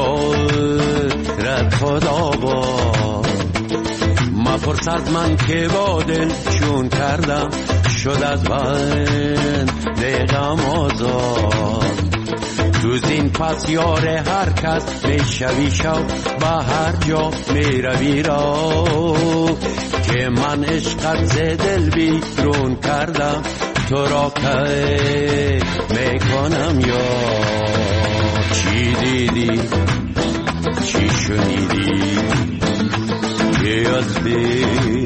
Speaker 16: رویات خدا با مپرس از من که با دل چون کردم شد از بند دقم آزاد تو زین پس یار هر کس میشوی شو به هر جا میروی را که من عشقت ز دل بیرون کردم تو را که میکنم یا چی دیدی چی شنیدی که از بی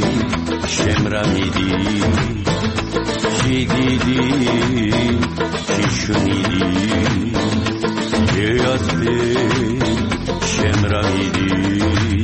Speaker 16: شمرمیدی چی دیدی چی شنیدی که از بی شمرمیدی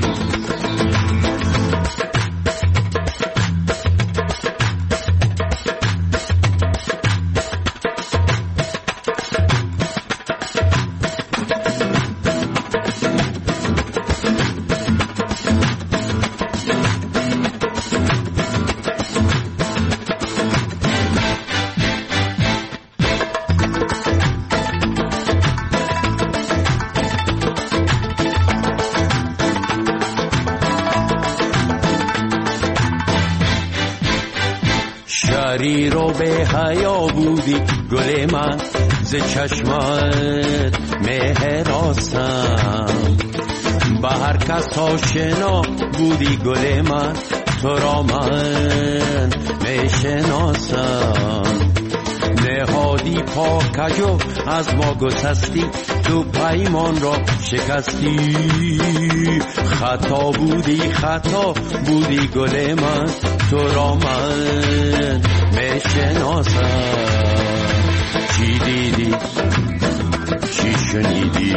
Speaker 16: شهری رو به حیا بودی گل من ز چشمت مهراسم به هر کس آشنا بودی گل من تو را من میشناسم نهادی پاکجو از ما گسستی تو پیمان را شکستی خطا بودی خطا بودی گل من تو را من میشناسم چی دیدی چی شنیدی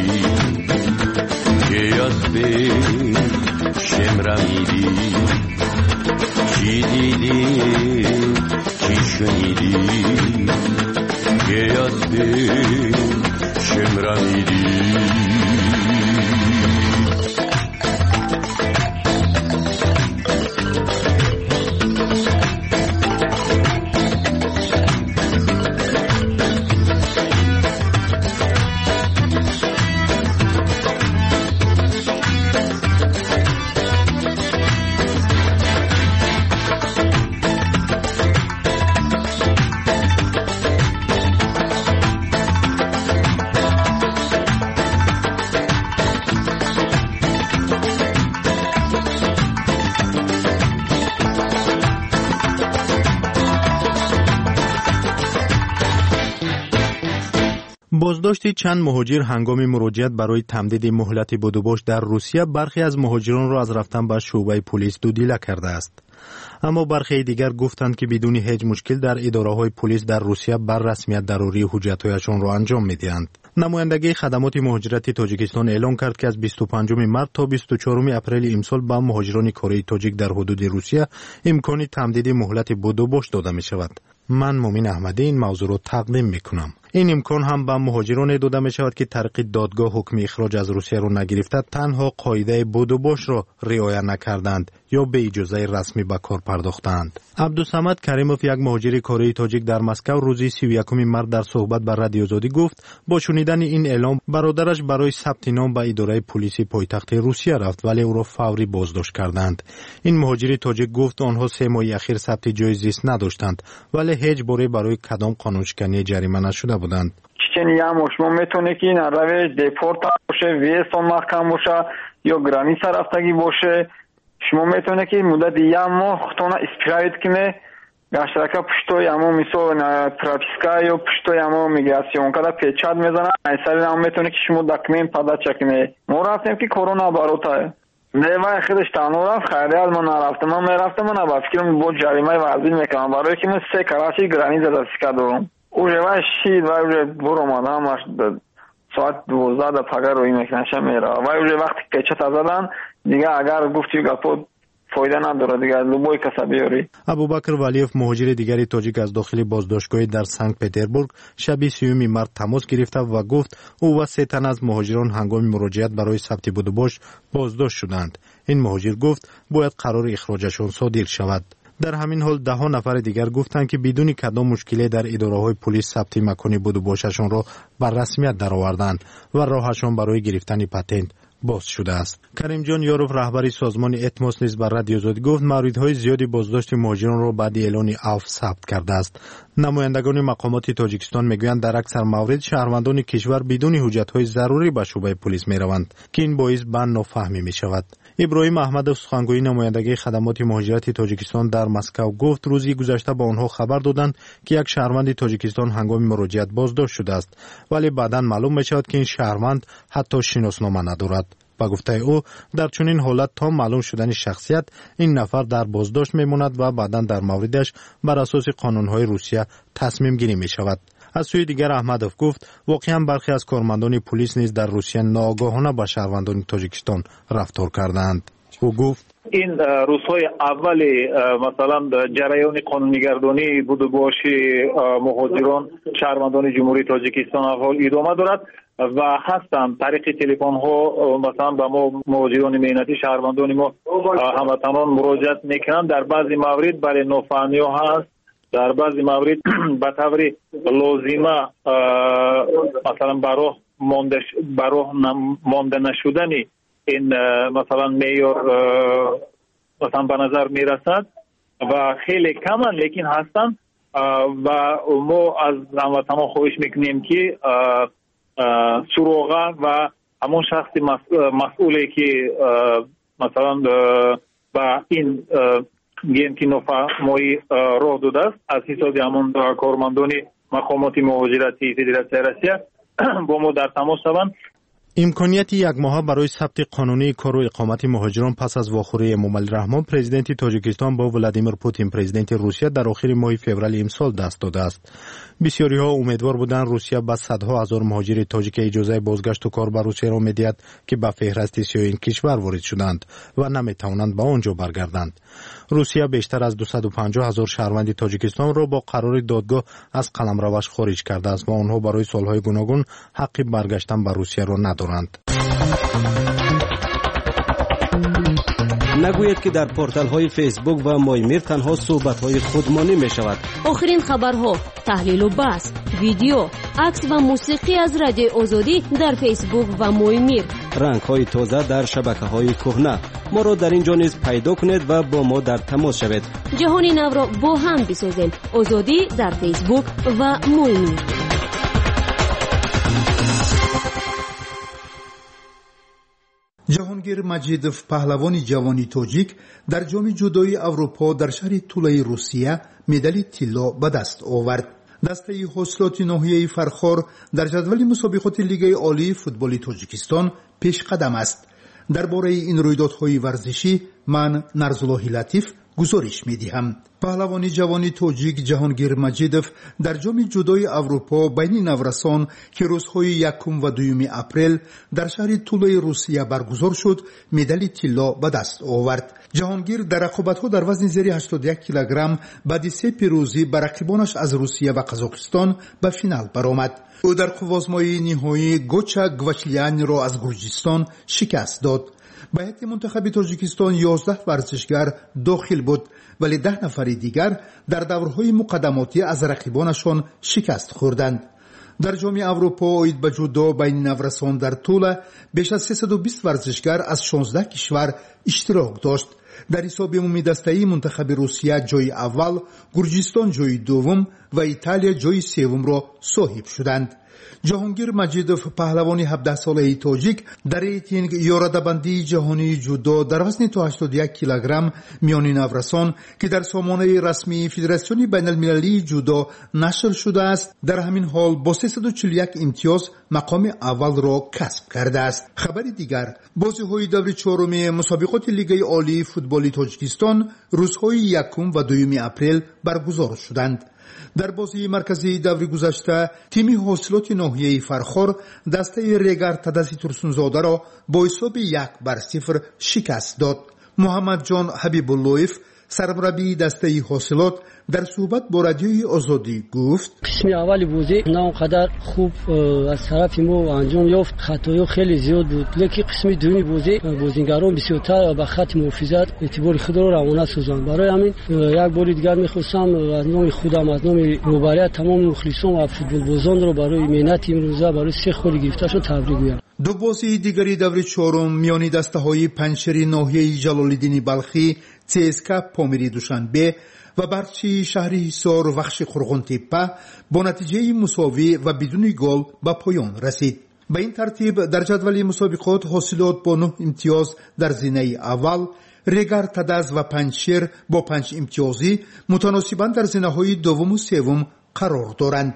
Speaker 16: که از بی شمرمیدی چی دیدی چی شنیدی که از بی شمرمیدی
Speaker 3: بازداشت چند مهاجر هنگام مراجعت برای تمدید مهلت بدوباش در روسیه برخی از مهاجران را از رفتن به شعبه پلیس دودیله کرده است. اما برخی دیگر گفتند که بدون هیچ مشکل در اداره‌های پلیس در روسیه بر رسمیت ضروری حجت‌هایشان را انجام می‌دهند. نمایندگی خدمات مهاجرت تاجیکستان اعلام کرد که از بیست و پنجم مارس تا بیست و چهارم اپریل امسال به مهاجران کره تاجیک در حدود روسیه امکان تمدید مهلت بدوباش داده می‌شود. من مومن احمدی این موضوع را تقدیم می‌کنم. این امکان هم به مهاجران داده می شود که طریق دادگاه حکم اخراج از روسیه را نگرفته تنها قاعده بدوباش را رعایت نکردند یا به اجازه رسمی به کار پرداختند. عبدالصمد کریموف یک مهاجر کره تاجیک در مسکو روز سی و یکم مارس در صحبت با رادیو آزادی گفت با شنیدن این اعلام برادرش برای ثبت نام به اداره پلیس پایتخت روسیه رفت ولی او را فوری بازداشت کردند. این مهاجر تاجیک گفت آنها سه ماه اخیر ثبت جای زیست نداشتند ولی هیچ باره برای کدام قانونشکنی جریمه نشده بودند.
Speaker 17: چنیا شما میتونه که این روش دیپورت باشه ویستون محکم باشه یا گرانیسا رفتگی باشه شما میتونه که مدت یک ماه خودتون اسپراید کنه گاشترکا پشتو یامو میسو پراپیسکا یا پشتو یامو میگراسیون کدا پیچاد میزنه ایسال هم میتونه که شما دکمنت پیدا چکنه ما رفتیم که کرونا باروتا نه خودش تنها رفت خیریال من نرفتم من میرفتم من با فکرم بود جریمه وزیر میکنم برای که من سه کراچی گرانی زده سکادم او روش شید و او برو مادام ساعت دوازده دا پگر روی میکنشه میره و او وقتی کچت زدن دیگه اگر گفتی گپو فایده نداره دیگه لبوی کسا بیاری.
Speaker 3: ابوبکر ولیف مهاجر دیگری تاجیک از داخل بازداشتگاه در سنت پترزبورگ شب سیوم مارس تماس گرفته و گفت او و سه تن از مهاجران هنگام مراجعت برای ثبت بدوباش بازداشت شدند. این مهاجر گفت باید قرار اخراجشان صادر شود. در همین حال ده ها نفر دیگر گفتند که بدون کدام مشکلی در اداره‌های پلیس ثبت مکانی بود و باششان را بر رسمیت درآوردند و راهشان برای گرفتن پتنت باز شده است. کریم جان یاروف رهبر سازمان اتموس نیز بر رادیو آزادی گفت موردهای زیادی بازداشت مهاجران را بعد اعلان عفو ثبت کرده است. نمایندگان مقامات تاجیکستان میگویند در اکثر موارد شهروندان کشور بدون حجت‌های ضروری به شعبه پلیس میروند که این باعث به نافهمی میشود. ابراهیم احمدов سخنگوی نمایندگی خدمات مهاجرت تاجیکستان در مسکو گفت روزی گذشته به آنها خبر دادند که یک شهروند تاجیکستان هنگام مراجعت بازداشت شده است، ولی بعداً معلوم میشود که این شهروند حتی شناسنامه ندارد. با گفته او در چنین حالت تا معلوم شدن شخصیت این نفر در بازداشت میماند و بعداً در موردش بر اساس قانون‌های روسیه تصمیم گیری میشود. از سوی دیگر احمدov گفت واقعا برخی از کارمندان پلیس نیز در روسیه ناآگاهانه با شهروندان تاجیکستان رفتار کردند. او گفت
Speaker 18: این روزهای اول مثلا جریان قانونیگردانی بود باشی مهاجران شهروندان جمهوری تاجیکستان حال ادامه دارد و هستند طریق تلفن ها مثلا به ما مهاجران مهنتی شهروندان ما هموطنان مراجعت میکنند. در بعضی موارد برای نافهمی ها هست، در بعضی موارد به طور لازمه مثلا برای برای مانده نشدنی این مثلا معیار مثلا به نظر میرسد و خیلی کمن لیکن هستن و ما از هموطنان خواهش میکنیم که سراغه و همون شخص مسئولی که مثلا با این گیم که نفهمایی راه داده است از حساب همون کارمندان مقامات مهاجرتی فدراسیون روسیه با ما در تماس شوند.
Speaker 3: امکانیت یک ماه برای ثبت قانونی کار و اقامت مهاجران پس از واخوری امام رحمان پرزیدنت تاجیکستان با ولادیمیر پوتین پرزیدنت روسیه در آخر ماه فوریه امسال دست داده است. بسیاری ها امیدوار بودند روسیه با صدها هزار مهاجر تاجیک اجازه بازگشت و کار به روسیه را میدهد که به فهرست سیاه این کشور وارد شدند و نمیتوانند به آنجا برگردند. روسیه بیشتر از دویست و پنجاه هزار شهروند تاجیکستان را با قرار دادگاه از قلمروش خارج کرده است و آنها برای سالهای گوناگون حق برگشتن به روسیه را ندارند.
Speaker 9: نگوید که در پورتال های فیسبوک و مایمیر تنها صحبت های خودمانی می شود.
Speaker 10: آخرین خبرها، تحلیل و بحث، ویدیو، عکس و موسیقی از رادیو آزادی در فیسبوک و مایمیر.
Speaker 9: رنگ های تازه در شبکه های کهنه. ما را در اینجا نیز پیدا کنید و با ما در تماس شوید.
Speaker 10: جهانی نو را با هم بسازیم. آزادی در فیسبوک و مایمیر.
Speaker 19: جهانگیر مجیدوف پهلوان جوانی تاجیک در جام جودوی اروپا در شهر تولای روسیه مدال طلا به دست آورد. دسته حاصلات ناحیه فرخار در جدول مسابقات لیگ عالی فوتبال تاجیکستان پیش قدم است. درباره این رویدادهای ورزشی من نرزالله لطیف گزارش می‌دهم. پهلوانی جوانی تاجیک جهانگیر مجیدوف در جام جودوی اروپا بین نورسان که روزهای یکم و دوم اپریل در شهر تولای روسیه برگزار شد مدال طلا به دست آورد. جهانگیر در رقابت‌ها در وزن زیر هشتاد و یک کیلوگرم بعد سه پیروزی بر رقیبانش از روسیه و قزاقستان به فینال برآمد. او در قوازمای نهایی گوچا گواچلیان را از گرجستان شکست داد. به هیئت منتخب تاجیکستان یازده ورزشگر داخل بود ولی ده نفر دیگر در دورهای مقدماتی از رقیبانشان شکست خوردند. در جام اروپا عید به جودو بین نورسان در طول بیش از سیصد و بیست ورزشگر از شانزده کشور اشتراک داشت. در حساب عمومی دسته‌ای منتخب روسیه جای اول، گرجستان جای دوم و ایتالیا جای سوم را صاحب شدند. جهانگیر مجیدوف پهلوانی هفده ساله تاجیک در ریتینگ یا رده‌بندی جهانی جودو در وزن تا هشتاد و یک کیلوگرم میان نورسان که در سامانه رسمی فدراسیون بین المللی جودو نشر شده است در همین حال با سیصد و چهل و یک امتیاز مقام اول را کسب کرده است. خبر دیگر، بازی‌های دور چهارم مسابقات لیگ عالی فوتبال تاجیکستان روزهای یکم و دوم اپریل برگزار شدند. در بازی مرکزی دور گذشته تیم حاصلات ناحیه فرخار دسته ریگر تدسی ترسونزاده را با حساب یک بر صفر شکست داد. محمد جان حبیب اللهیف سرمربی دسته حاصلات در صحبت با رادیوی آزادی گفت
Speaker 20: قسم اول بازی نه اونقدر خوب از طرف ما انجام یافت، خطایا خیلی زیاد بود، لیکن قسم دومی بازی بازیگران بسیارتر به خط محافظت اعتبار خود را روانه سازند. برای همین یک بار دیگر می‌خواستم از نام خودم، از نام روبری تمام مخلصان و فوتبال بازان را برای مهنت امروزه برای سه خود گرفتهشون تبریک میگم.
Speaker 19: دو بازی دیگری دور چهارم میان دسته‌های پنجشیر ناحیه جلال‌الدین بلخی، سیسکا پامیری دوشنبه و برچی شهری حصار وخش قرغن‌تپه با نتیجه مساوی و بدون گل به پایان رسید. به این ترتیب در جدول مسابقات حاصلات با نه امتیاز در زینه اول، ریگر تدز و پنجشیر با پنج امتیازی متناسباً در زینه‌های دوم و سوم قرار دارند.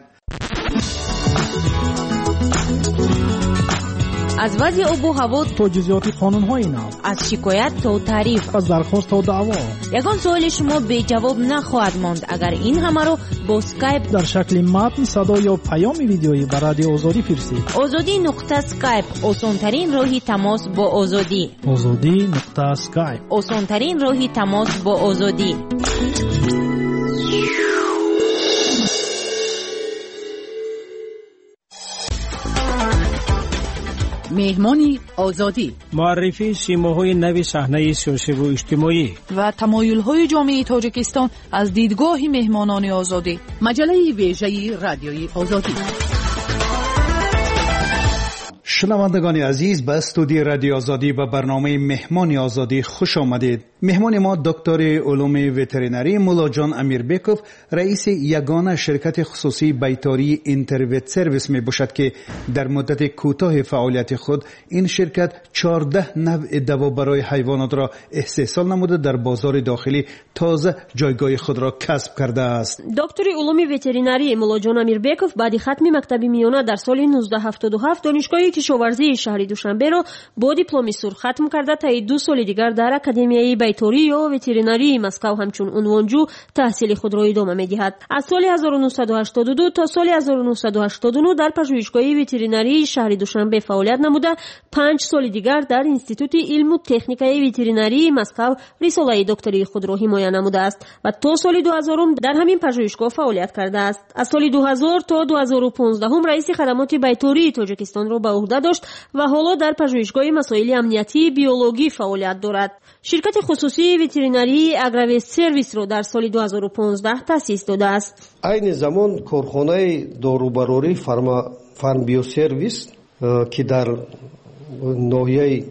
Speaker 12: از وضع آب و هوا
Speaker 11: تا جزئیات قانون‌های نو،
Speaker 12: از شکایت تا تعریف،
Speaker 11: از درخواست تا دعوا،
Speaker 12: یگان سوال شما بی جواب نخواهد ماند اگر این همه رو با اسکایپ
Speaker 11: در شکل متن، صدا یا پیام ویدیویی به رادیو آزادی فرستید.
Speaker 12: آزادی نقطه اسکایپ آسان‌ترین راهی تماس با آزادی.
Speaker 11: آزادی نقطه اسکایپ
Speaker 12: آسان‌ترین راهی تماس با آزادی.
Speaker 21: مهمانی آزادی،
Speaker 22: معرفی سیماهای نوی صحنه سیاسی و اجتماعی
Speaker 7: و تمایل‌های جامعه تاجیکستان از دیدگاه مهمانان آزادی.
Speaker 21: مجله ویژه رادیوی آزادی.
Speaker 5: شنوندگان عزیز، به استودیو رادیو آزادی و برنامه مهمان آزادی خوش آمدید. مهمان ما دکتر علوم وترینری مولا جان امیربکوف، رئیس یگانه شرکت خصوصی بیطاری اینتروت سرویس می باشد که در مدت کوتاه فعالیت خود این شرکت چهارده نوع دوا برای حیوانات را استحصال نموده در بازار داخلی تازه جایگاه خود را کسب کرده است.
Speaker 23: دکتر علوم وترینری مولا جان امیربکوف بعد ختم مکتب میانه در سال نوزده هفتاد و هفت دانشگاه کشاورزی شهر دوشنبه را با دیپلم سرخ ختم کرده تا دو سال دیگر در اکادمیای بیطاری یا وترینری مسکو همچون عنوانجو تحصیل خود را ادامه می‌دهد. از سال هزار و نهصد و هشتاد و دو تا سال هزار و نهصد و هشتاد و نه در پژوهشگاه وترینری شهر دوشنبه فعالیت نموده، پنج سال دیگر در انستیتوت علم و تکنیکای وترینری مسکو رساله دکتری خود را حمایت نموده است و تا سال دو هزار در همین پژوهشگاه فعالیت کرده است. از سال دو هزار تا دو هزار و پانزده رئیس خدمات بیطاری تاجیکستان را به عهده داشت و حالا در پژوهشگاه مسائل امنیتی بیولوژی فعالیت دارد. شرکت خصوصی وترینری اگرویست سرویس را در سال دو هزار و پانزده تأسیس داده است.
Speaker 24: این زمان کارخانه داروبراری فارما فارم بیو سرویس که در ناحیه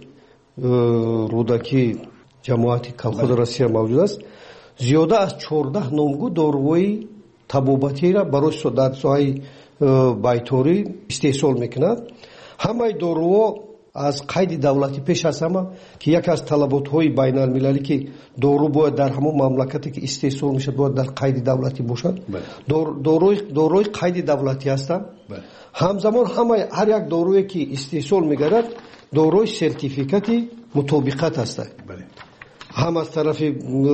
Speaker 24: رودکی جماعت کلخود روسیه موجود است، زیاده از چهارده نامگو داروی طبابتی را برای در ساحه بیطاری استحصال میکند. همه داروها از قید دولتی پیش از همه که یک از طلبات‌های بین المللی که دارو باید در همون مملکتی که استحصال میشه باید در قید دولتی باشد. داروی داروی قید دولتی هستند. همزمان همه هر یک دارویی که استحصال میگردد داروی سرتیفیکاتی مطابقت هستند. هم از طرف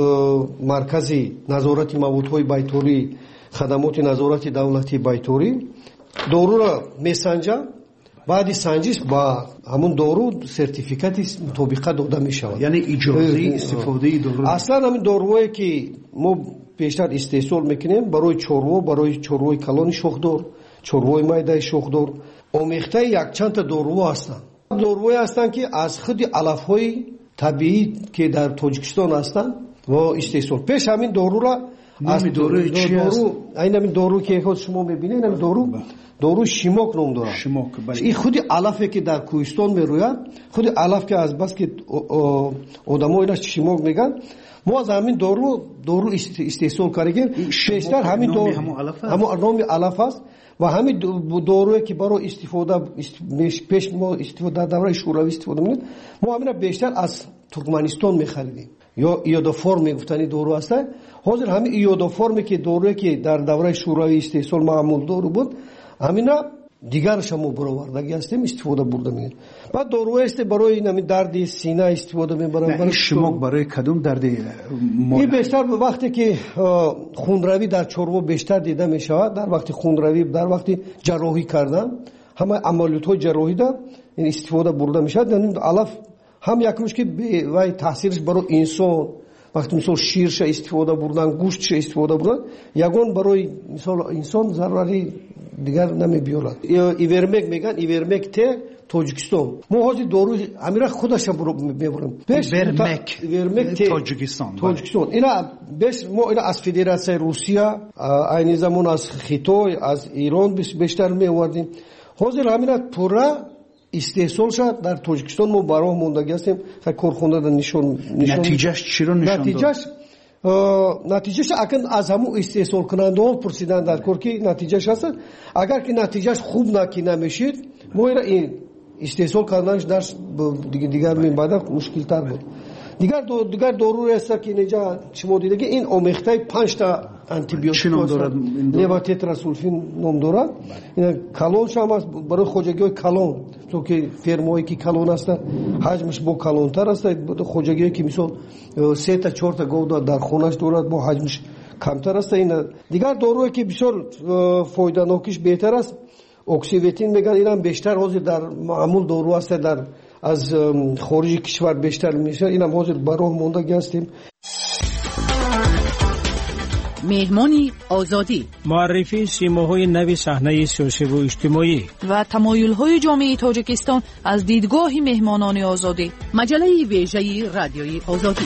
Speaker 24: مرکزی نظارت موادهای بیطاری، خدمات نظارت دولتی بیطاری دارو را میسنجه، بعد سنجش با همون دارو سرتیفیکاتی مطابقت داده می شود.
Speaker 5: یعنی اجازه استفاده دارو.
Speaker 24: اصلا همین داروهایی که ما بیشتر استحصال میکنیم برای چوروا، برای چوروی کلان شخدار، چوروی میده شخدار، آمیخته یک چند تا دارو هستند. داروهایی هستند که از خود علفهای طبیعی که در تاجیکستان هستند و استحصال. پیش همین دارو را
Speaker 5: از داروی چی است؟
Speaker 24: این همین دارو که خود شما میبینید، این دارو دارو شیماک نام داره.
Speaker 5: شیماک بله.
Speaker 24: این خودی علفی که در کوهستان میروید، خودی علف که از بس که آدم‌ها اینا شیماک میگن، ما از همین دارو دارو استحصال کردیم. بیشتر همین دارو همون نام علف است و همین دارویی که برای استفاده پیش ما استفاده دوره شوروی استفاده می‌کنیم، ما همین بیشتر از ترکمنستان می‌خریدیم. یا ایودوفورم میگفتن دارو هست. حاضر همین ایودوفورمی که دارویی که در دوره شوروی استحصال معمول دارو بود، همینا دیگرش هم برآوردگی هستیم استفاده برده میگن. بعد داروی است برای همین درد سینه استفاده میبرن.
Speaker 5: برای شماک برای کدوم درد؟
Speaker 24: این بیشتر به وقتی که خونروی در چربو بیشتر دیده میشود، در وقتی خونروی، در وقتی جراحی کردن، همه عملیات های جراحی در این استفاده برده میشد. یعنی علف هم یکمش که وای تاثیرش برای انسان و вақти мисол ширша истифода бурдан, гӯштша истифода бурдан, ягон барои мисол инсон зарари дигар намебиёрад. Ивермек меган, Ивермек те Тоҷикистон. Мо ҳозир доруи амира худаша мебурем.
Speaker 5: Ивермек
Speaker 24: Ивермек те
Speaker 5: Тоҷикистон.
Speaker 24: Тоҷикистон. Ина беш мо ина аз Федератсияи Русия, айни замон аз Хитой, аз Ирон бештар меовардем. ҳозир ҳамина пурра истеҳсол шуд дар Тоҷикистон. мо бароҳ мондаги ҳастем. корхона нишон
Speaker 5: натиҷаш чиро нишон
Speaker 24: натиҷаш натиҷаш акн аз ҳамун истеҳсолкунандаҳо пурсидан дар кор ки натиҷаш ҳаст. агар ки натиҷаш хуб наки намешид, мо ира ин истеҳсол карданаш дар дигар мебада мушкилтар буд. дигар дигар доруе аст ки неҷа шумо дидаги ин омехтаи панҷта антибиотик дорад. левотетрасулфин ном дорад. ин калон шам аст барои хоҷагиҳои калон. то ки фермоҳое ки калон ҳастанд ҳаҷмаш бо калонтар аст. хоҷагиҳое ки мисол се та чор та гов дар хонаш дорад, бо ҳаҷмаш камтар аст. ин дигар доруе ки бисёр фоиданокиш беҳтар аст, оксиветин меган. инам бештар ҳозир дар маъмул дору аст, дар аз хориҷи кишвар бештар мешавад. инам ҳозир ба роҳ мондаги ҳастем.
Speaker 21: меҳмони озодӣ,
Speaker 22: муаррифии симоҳои нави саҳнаи сиёсиву иҷтимоӣ
Speaker 7: ва тамоюлҳои ҷомеаи Тоҷикистон аз дидгоҳи меҳмонони озодӣ.
Speaker 21: маҷалаи вежаи радиои озодӣ.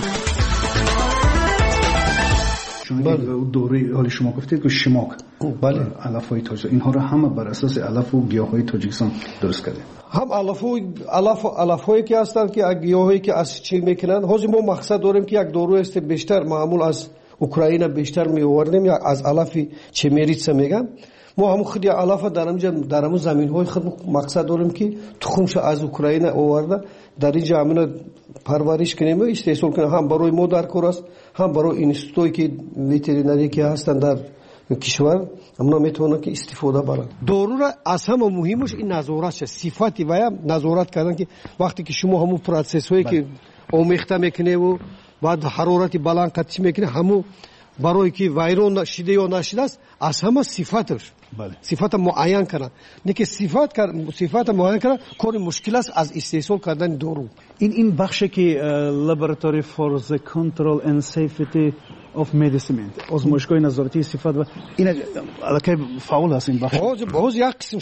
Speaker 5: дори ҳоли шумо гуфтед ки шимок алафҳои тоҷикистон, инҳоро ҳама бар асоси алафу гиёҳҳои тоҷикистон дуруст кардем.
Speaker 24: ҳам алафҳое ки ҳастанд ки гиёҳое ки аз чӣ мекунанд. ҳозир мо мақсад дорем ки як доруе аст бештар маъмул аз Украина бештар меовардем, як аз алафи чемерица мегам. мо ҳамун худи алафа дар инҷа дар ҳамун заминҳои худ мақсад дорем ки тухмша аз Украина оварда дар инҷа ҳамина парвариш кунем, истеҳсол кунем. ҳам барои мо дар кор аст, ҳам барои институтҳое ки ветеринарие ки ҳастанд дар кишвар, ҳамна метавонанд ки истифода баранд. дорура аз ҳама муҳимаш ин назоратша, сифати вая назорат кардан ки вақте ки шумо ҳамун процессҳое ки омехта мекуневу баъд ҳарорати баланд қатиш мекунед, ҳамун барое ки вайрон шида ё нашидааст, аз ҳама сифаташ сифата муайян кардан. не ки сифат сифата муайян кардан кори мушкил аст аз истеҳсол кардани дору.
Speaker 5: ин ин бахше ки laboratory for the control and safety of medicine, озмоишгоҳи назоратии сифат ва ин аллакай фаъол аст ин бахш.
Speaker 24: ҳозир як қисм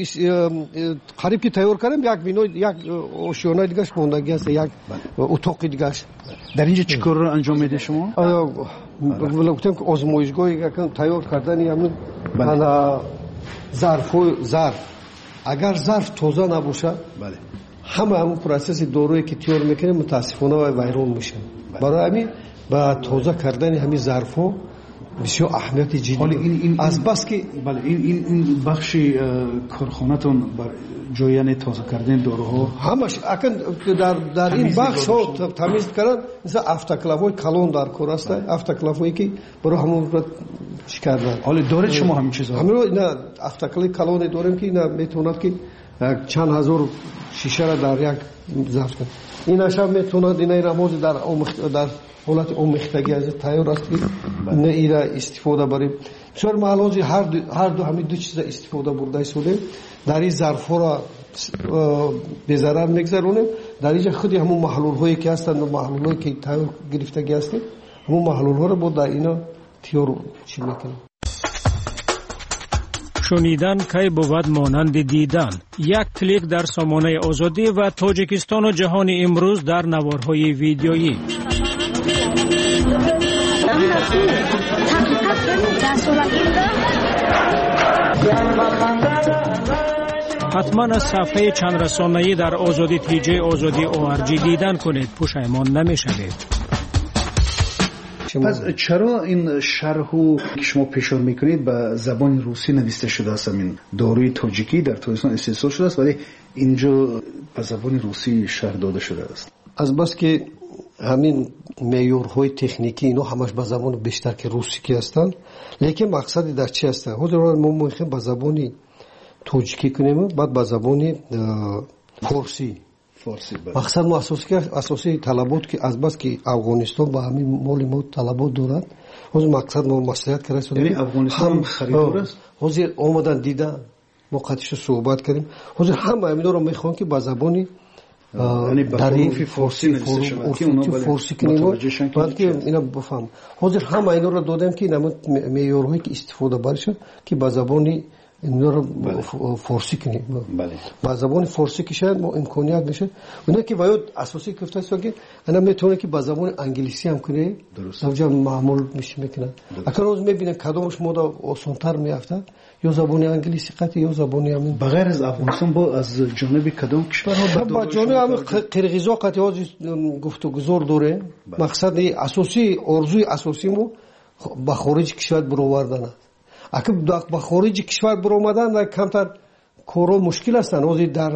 Speaker 24: қариб ки тайёр кардем, як бинои як ошёнаи дигаш мондагӣ аст, як утоқи дигаш.
Speaker 5: дар инҷа чӣ корро анҷом медиҳед шумо?
Speaker 24: гуфтем ки озмоишгоҳи якам тайёр кардани ҳамин ана зарфҳои зарф. агар зарф тоза набошад, ҳама ҳамун процесси доруе ки тайёр мекунем мутаассифона вайрон мешавад. барои ҳамин ба тоза кардани ҳамин зарфҳо бисёр аҳамияти ҷиддӣ аз бас ки
Speaker 5: ин бахши корхонатон ҷои яъне тоза кардани доруҳо
Speaker 24: ҳамаш акн дар ин бахшҳо тамиз кардан. мисал автоклавҳои калон дар кор аст, автоклавҳое ки барои ҳамон чӣ кардан.
Speaker 5: ҳоле доред шумо ҳамин чизҳо?
Speaker 24: ҳамин ина автоклави калоне дорем ки ина метавонад ки чанд ҳазор шишара дар як зафт кунад. инашам метавонад ина ира ҳозир дар дар ҳолати омехтагӣ аз тайёр аст ки не ира истифода барем. бисёр маҳал ҳозир ҳар ду ҳамин ду чиза истифода бурда истодем. дар ин зарфҳоро безарар мегзаронем. дар инҷа худи ҳамун маҳлулҳое ки ҳастанд, маҳлулҳое ки тайёр гирифтагӣ ҳастем, ҳамун маҳлулҳоро бо дар ино тайёр чӣ мекунем.
Speaker 22: шунидан кай бувад монанди дидан. як клик дар сомонаи озодӣ ва Тоҷикистону ҷаҳони имрӯз дар наворҳои видеоӣ. ҳатман аз сафҳаи чандрасонаӣ дар озодӣ тиҷаи озодӣ орг дидан кунед, пушаймон намешавед.
Speaker 5: пас чаро ин шарҳу ки шумо пешор мекунед ба забони русӣ нависта шудааст? ин доруи тоҷикӣ дар Тоҷикистон истеҳсол шудааст, вале инҷо ба забони русӣ шарҳ дода шудааст.
Speaker 24: азбаски ҳамин меъёрҳои техникӣ ино ҳамаш ба забони бештар ки русикӣ ҳастанд, лекин мақсади дар чи ҳаст? ҳозир мо мехоҳем ба забони тоҷикӣ кунем, баъд ба забони форсӣ. мақсад мо асосии талабот ки азбас ки афғонистон ба ҳамин моли мо талабот дорад, ҳозир мақсад мо маслиҳат карда
Speaker 5: яъне афғонистон харидор аст.
Speaker 24: ҳозир омадан дида мо қатиша суҳбат кардем. ҳозир ҳама ҳаминро мехоҳем ки ба забони
Speaker 5: یعنی به حروف فارسی نوشته شود که اونا
Speaker 19: فارسی کنیم بلکه اینا بفهم حاضر هم اینا رو دادم که نمود معیارهایی که استفاده برشه که با زبان اینا رو فارسی کنیم با زبان فارسی که شاید ما امکانیت نشه اونا که باید اساسی گفته است که انا میتونه که با زبان انگلیسی هم کنه درست معمول میشه میکنه اگر روز میبینیم کدامش مود آسان‌تر میافته یا زبان انگلیسی قطعی یا زبان همین
Speaker 5: بغیر از افغانستان با از جانب کدام کشورها
Speaker 19: با جانب هم قرقیزا قطعی از گفتگو داره مقصد اساسی ارزوی اساسی مو با خارج کشور برآوردن است اگر با خارج کشور برآمدن کمتر کارو مشکل هستند روزی در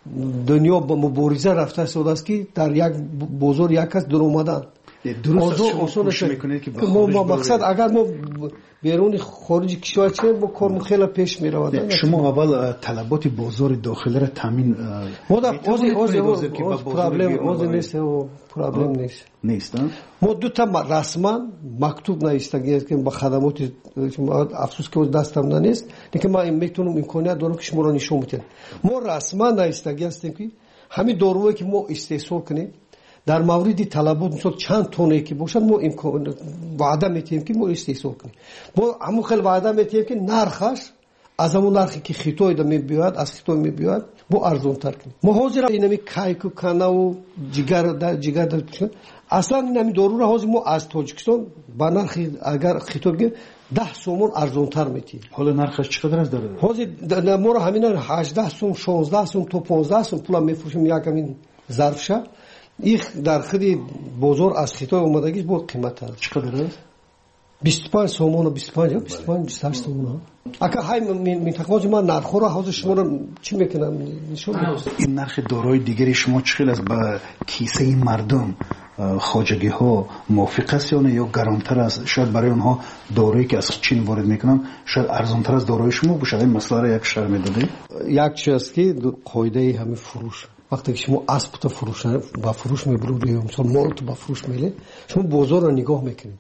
Speaker 19: دنیا با مبارزه رفته است که در یک بازار یک کس در اومدن
Speaker 5: درست کوشش میکنید که
Speaker 19: ما مقصد اگر ما بیرون خارج کشور چه با کار خیلی پیش میرود
Speaker 5: شما اول طلبات بازار داخلی را تامین
Speaker 19: ما در اوزی اوزی پرابلم اوزی نیست و پرابلم نیست
Speaker 5: نیست
Speaker 19: ما دو تا رسما مکتوب نایستگی که با خدمات افسوس که دستم نیست لیکن ما میتونم امکانیت دارم که شما را نشون بدم ما رسما نایستگی هستیم که همین دارویی که ما استحصال کنیم در مورد طلبات مثلا چند تونه که باشد ما امکان وعده میتیم که ما استحصال کنیم ما همون خیلی وعده میتیم که نرخش از همون نرخی که خیتوی دا میبیاد از خیتوی میبیاد با ارزون تر کنیم ما حاضر اینمی کایک و کانا و جگر در جگر در بشن اصلا اینمی دارو را حاضر ما از تاجیکستان با نرخی اگر خیتوی بگیم ده سومون ارزون تر میتیم
Speaker 5: حالا نرخش چقدر است داره
Speaker 19: حاضر ما را همین هجده سوم شانزده سوم تا پانزده سوم پولا میفروشیم یک همین ظرفشه این در خیلی بازار از خیتای اومدگیش بود قیمت هست
Speaker 5: چقدر است؟
Speaker 19: بیست و پنج سومون و بیست و پنج یا بیست و پنج بیست و هشت سومون اگر های منطقه ما نرخ را حاضر شما را چی میکنم نشون
Speaker 5: این نرخ دارای دیگری شما چقدر است با کیسه مردم خواجگی ها موافق است یا نه یا گرانتر است شاید برای اونها دارایی که از چین وارد میکنن شاید ارزانتر از دارای شما باشه این مسئله را یک شرح میدادی
Speaker 19: یک چیز است که قاعده همین فروش وقتی که شما اسب تو فروش با فروش میبرید یا مثلا مال تو با فروش میله شما بازار رو نگاه میکنید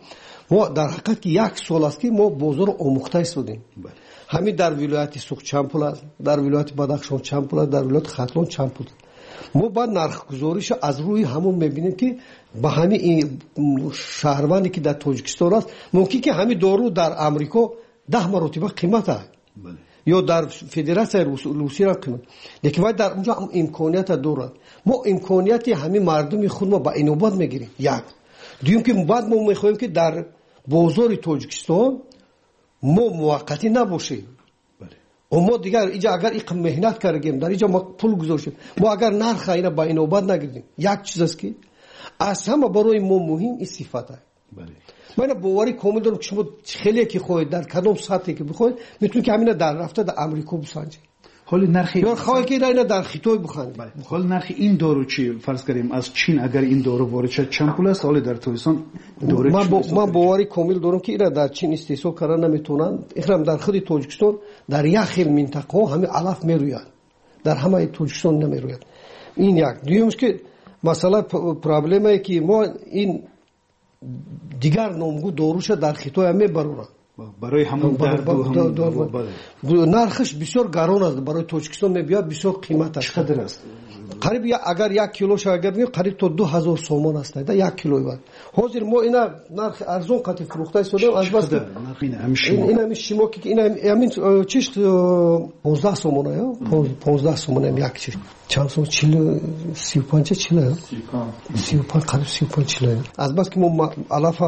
Speaker 19: ما در حقیقت یک سال است که ما بازار رو آموخته شدیم همین در ولایت سوق چند پول است در ولایت بدخشان چند پول است در ولایت ختلان چند پول ما با نرخ گذاریش از روی همون میبینیم که با همین این شهروندی که در تاجیکستان است ممکن که همین دارو در امریکا ده مرتبه قیمت است یا در فدراسیون روسیه را قیمت لیکن در اونجا هم امکانیت دارد ما امکانیت همین مردم خود ما با اینوبات میگیریم یک دویم که بعد ما میخوایم که در بازار تاجیکستان ما موقتی نباشیم اما دیگر اینجا اگر این مهنت کردیم در اینجا ما پول گذاشتیم ما اگر نرخ اینا با اینوبات نگیریم یک چیز است که از همه برای ما مهم این صفت است من باوری کامل دارم که شما خیلی که خواهید در کدام سطحی که بخواید میتونید که همین در رفته در امریکا بسنجید
Speaker 5: حال نرخ
Speaker 19: یا خواهید که اینا در خیتوی بخواید
Speaker 5: حال نرخ این دارو چی فرض کنیم از چین اگر این دارو وارد شد چند پول است حال در تاجیکستان دارو
Speaker 19: من با من باوری کامل دارم که اینا در چین استحصال کردن نمیتونن اخرام در خود تاجیکستان در یک خیل منطقه همین علف میروید در همه تاجیکستان نمیروید این یک دویمش که مثلا پرابلمی که ما این دیگر نامگو داروش در خیتوی هم میبرورن
Speaker 5: برای همون درد
Speaker 19: نرخش بسیار گران است برای تاجیکستان میبیاد بسیار قیمت است
Speaker 5: چقدر است
Speaker 19: قریب اگر یک کیلوش اگر بگیم قریب تا دو هزار سومان است در یک کیلوی بعد حاضر ما اینا نرخ ارزون قطع فروخته شده از بس این همین شیما که این همین چیش پانزده سومانه یا پانزده سومانه یک چیش چند سوم چیل سی و پنج چیله سی و پنج قریب سی و پنج چیله از بس که ما علف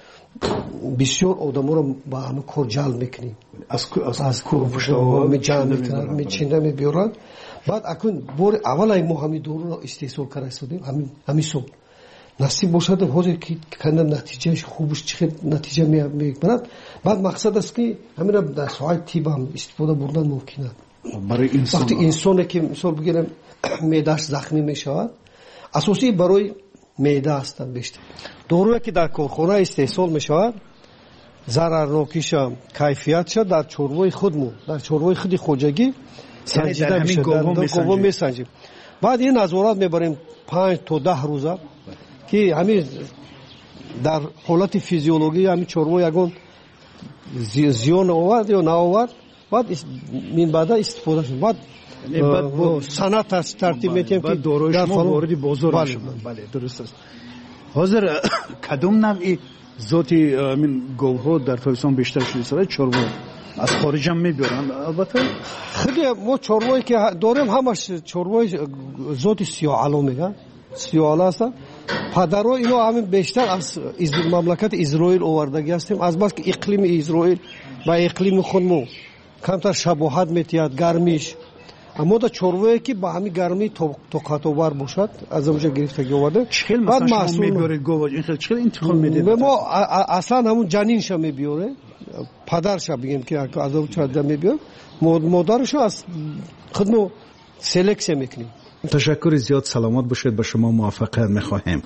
Speaker 19: بسیار آدم رو با همه کار جلب میکنیم
Speaker 5: از از
Speaker 19: کار می جمع میکنن میچینه میبیارن بعد اکن بار اول ای ما همین دورو رو استحصال کرده شدیم همین همین صبح نصیب باشد حاضر که کنه نتیجهش خوبش چه نتیجه میگیرد بعد مقصد است که همین را در ساعت تیب هم استفاده بردن ممکنه
Speaker 5: برای انسان
Speaker 19: وقتی انسانی که مثال بگیرم معده‌اش زخمی میشود اساسی برای معده هستند بیشتر دارویی که در کارخانه استحصال میشود ضررناکیش کیفیتش در چوروی خودمون در چوروی خودی خواجگی سنجیده میشه در گوام میسنجیم بعد این نظارت میبریم پنج تا ده روزه که همین در حالت فیزیولوژی همین چوروی یگون زیان آورد یا نه آورد بعد من بعد استفاده شد بعد
Speaker 24: بعد صنعت است ترتیب میتیم که
Speaker 5: داروی شما وارد بازار میشه. بله درست است. حاضر کدوم نوعی ذاتی من گوها در تایستان بیشتر شده سرای چروا از خارج هم میبرن؟ البته
Speaker 24: خیلی ما چروایی که داریم همش چروای ذات سیاه‌علا میگن، سیاه‌علا هستن. پدرها اینا همین بیشتر از مملکت اسرائیل آوردگی هستیم، از بس که اقلیم اسرائیل با اقلیم خودمون کمتر شباهت میتیاد گرمیش. اما در چروایی که با همین گرمی طاقت‌آور باشد از اونجا گرفتگی آورده.
Speaker 5: چخیل مثلا شما میبرید گوجه این خیلی چخیل انتقال میدید؟
Speaker 24: ما اصلا همون جنینش میبیاره، پدرش بگیم که از اون چرده میبیاره، مادرش از خودمون سلکس میکنیم.
Speaker 5: تشکر زیاد، سلامت باشید، به شما موفقیت میخواهیم.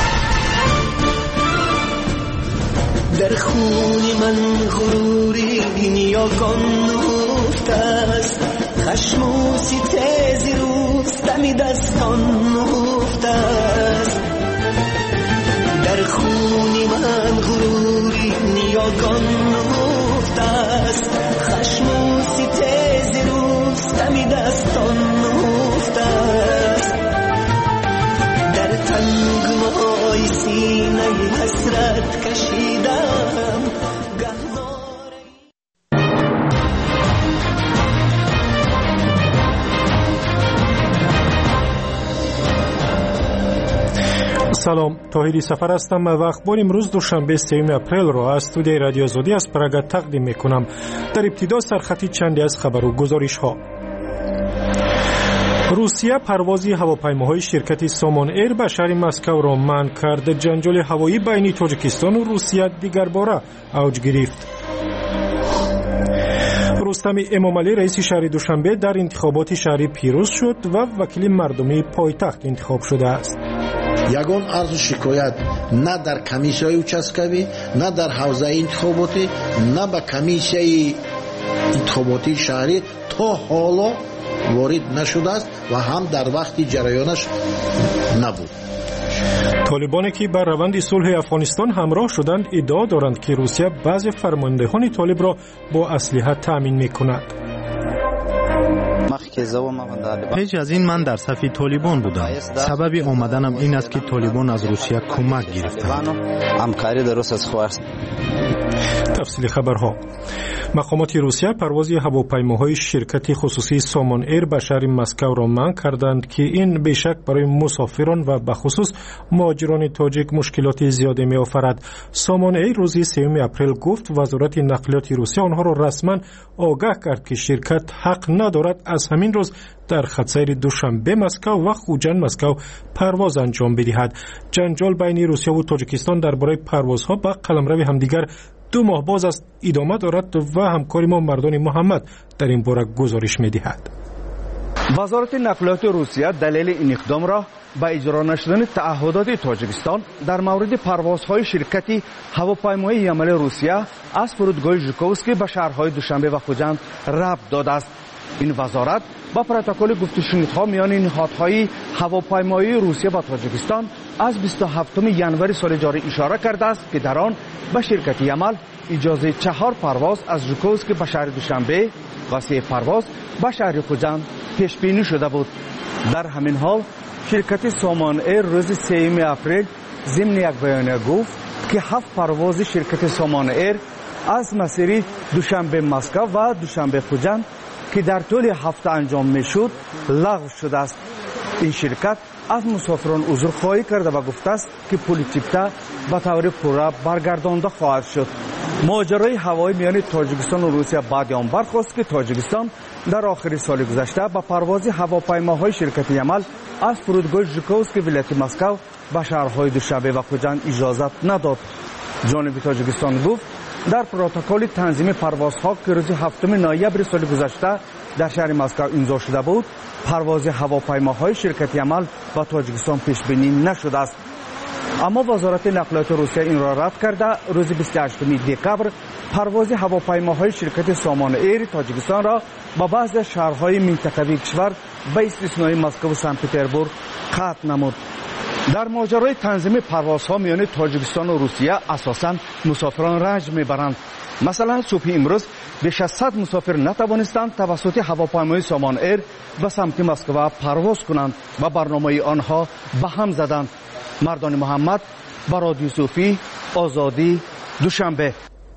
Speaker 1: در خون من غروری نیاگان نهفته است، خشم و ستیزی رستمی دستان نهفته است. در خون من غروری نیاگان نهفته است، خشم و ستیزی رستمی دستان نهفته است. در تنگنای سینه حسرت کشیدم
Speaker 2: سلام، طاهری سفر هستم و اخبار امروز دوشنبه سوم اپریل را از استودیوی رادیو آزادی از پراگ تقدیم میکنم. در ابتدا سرخطی چندی از خبر و گزارش ها. روسیه پروازی هواپیماهای شرکت سامان ایر به شهر مسکو را منع کرد. جنجال هوایی بین تاجیکستان و روسیه دیگر باره اوج گرفت. رستم امامعلی رئیس شهر دوشنبه در انتخابات شهری پیروز شد و وکیل مردمی پایتخت انتخاب شده است.
Speaker 6: ягон арзу шикоят на дар комиссияи участкавӣ, на дар ҳавзаи интихоботӣ, на ба комиссияи интихоботии шаҳрӣ то ҳоло ворид нашудааст ва ҳам дар вақти ҷараёнаш набуд.
Speaker 2: طالبانی که بر روند صلح افغانستان همراه شدند ادعا دارند که روسیه بعضی فرماندهان طالب را با اسلحه تأمین می‌کند.
Speaker 3: پیش از این من در صف طالبان بودم. سبب آمدنم این است که طالبان از روسیه کمک گرفتند.
Speaker 2: تفصیل خبرها. مقامات روسیه پرواز هواپیماهای شرکت خصوصی سامان ایر به شهر مسکو را منع کردند که این بیشک برای مسافران و به خصوص مهاجران تاجیک مشکلات زیادی می آفرد. سامان ایر روز سوم اپریل گفت وزارت نقلیات روسیه آنها را رسما آگاه کرد که شرکت حق ندارد از همین روز در خطسیر دوشنبه مسکو و خوجند مسکو پرواز انجام بدهد. جنجال بین روسیه و تاجیکستان درباره پروازها به قلمرو همدیگر دو ماه باز است ادامه دارد و همکاری ما مردان محمد در این باره گزارش می‌دهد.
Speaker 4: وزارت نقلیات روسیه دلیل این اقدام را به اجرا نشدن تعهدات تاجیکستان در مورد پروازهای شرکت هواپیمایی یمن روسیه از فرودگاه ژوکووسکی به شهرهای دوشنبه و خوجند ربط داده است. این وزارت با پروتکل گفت‌وشنیدها میان نهادهای هواپیمایی روسیه و تاجیکستان از بیست و هفتم ژانویه سال جاری اشاره کرده است که در آن به شرکت یمل اجازه چهار پرواز از ژوکووسکی به شهر دوشنبه و سه پرواز به شهر خوجند پیش بینی شده بود. در همین حال شرکت سامان ایر روز سوم اپریل ضمن یک بیانیه گفت که هفت پرواز شرکت سامان ایر از مسیر دوشنبه مسکو و دوشنبه خوجند که در طول هفته انجام میشد لغو شده است. این شرکت از مسافران عذرخواهی کرده و گفته است که پول چیپتا به طور پورا برگردانده خواهد شد. ماجرای هوایی میان تاجیکستان و روسیه بعد آن برخاست که تاجیکستان در آخر سال گذشته با پرواز هواپیماهای شرکت یمل از فرودگاه ژوکووسکی ولایت مسکو به شهرهای دوشنبه و خوجند اجازه نداد. جانب تاجیکستان گفت در پروتکل تنظیم پروازها که روز هفتم نوامبر سال گذشته در شهر مسکو امضا شده بود، پرواز هواپیماهای شرکت یمل با تاجیکستان پیش بینی نشده است. اما وزارت نقلیات روسیه این را رد کرده روز بیست و هشتم دکبر پرواز هواپیماهای شرکت سامان ایر تاجیکستان را با بعضی از شهرهای منطقوی کشور به استثنای مسکو و سن پترزبورگ قطع نمود. در ماجرای تنظیم پروازها میان تاجیکستان و روسیه اساساً مسافران رنج میبرند. مثلا صبح امروز بیش از صد مسافر نتوانستند توسط هواپیمای سامان ایر به سمت مسکو پرواز کنند و برنامه آنها به هم زدند. مردان محمد، برادی صوفی، آزادی، دوشنبه.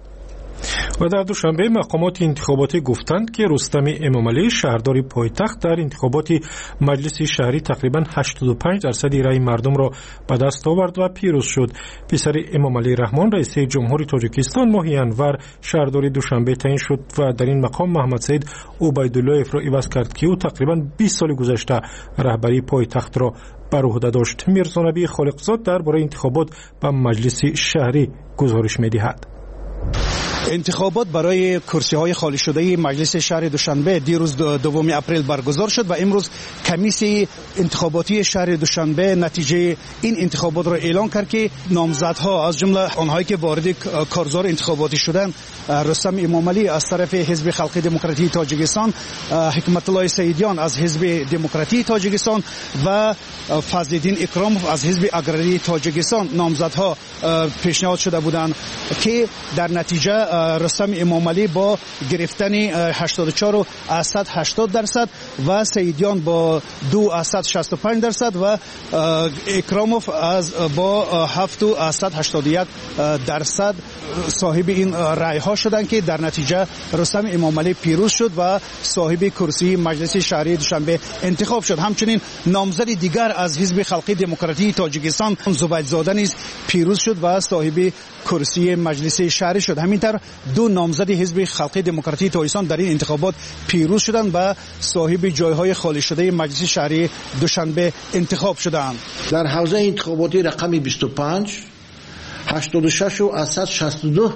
Speaker 2: و در دوشنبه مقامات انتخاباتی گفتند که رستم امامعلی شهردار پایتخت در انتخابات مجلس شهری تقریبا هشتاد و پنج درصد رای مردم را به دست آورد و پیروز شد. پسر امامعلی رحمان رئیس جمهوری تاجیکستان ماه انور شهردار دوشنبه تعیین شد و در این مقام محمد سعید عبیداللهیف را عوض کرد که او تقریبا بیست سال گذشته رهبری پایتخت را بر عهده داشت. میرزا نبی خالقزاد درباره انتخابات به مجلس شهری گزارش می‌دهد.
Speaker 5: انتخابات برای کرسی های خالی شده مجلس شهر دوشنبه دیروز دوم اپریل برگزار شد و امروز کمیسیون انتخاباتی شهر دوشنبه نتیجه این انتخابات را اعلان کرد که نامزدها از جمله آنهایی که وارد کارزار انتخاباتی شدند، رستم امامعلی از طرف حزب خلق دموکراتی تاجیکستان، حکمت الله سیدیان از حزب دموکراتی تاجیکستان و فضلالدین اکراموف از حزب اگراری تاجیکستان نامزدها پیشنهاد شده بودند که در نتیجه رستم امامعلی با گرفتن هشتاد و چهار و هشتاد درصد و سیدیان با دو و شصت و پنج درصد و اکراموف از با هفت و هشتاد و یک درصد صاحب این رای ها شدند که در نتیجه رستم امامعلی پیروز شد و صاحب کرسی مجلس شهری دوشنبه انتخاب شد. همچنین نامزد دیگر از حزب خلق دموکراتی تاجیکستان زبیدزاده نیز پیروز شد و صاحب کرسی مجلس شهری شد. همینطور دو نامزد حزب خلق دموکراتی تاجیکستان در این انتخابات پیروز شدند و صاحب جایهای خالی شده مجلس شهری دوشنبه انتخاب شدند.
Speaker 6: در حوزه انتخاباتی رقم بیست و پنج هشتاد و شش و شصت و دو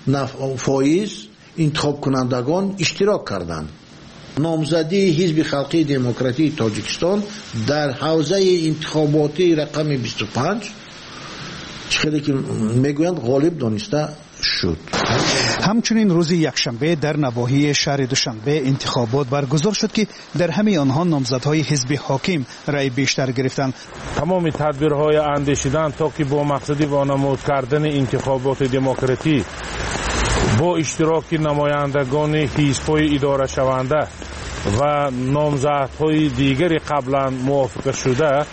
Speaker 6: فایز انتخاب کنندگان اشتراک کردند. نامزدی حزب خلق دموکراتی تاجیکستان در حوزه انتخاباتی رقم بیست و پنج چیزی که میگویند غالب دانسته شد.
Speaker 5: همچنین روز یکشنبه در نواحی شهر دوشنبه انتخابات برگزار شد که در همه آنها نامزدهای حزب حاکم رای بیشتر گرفتند.
Speaker 8: تمام تدبیرهای اندیشیدن تا که با مقصد وانمود کردن انتخابات دموکراتی با اشتراک نمایندگان حزب‌های اداره شونده و نامزدهای دیگری قبلا موافقه شده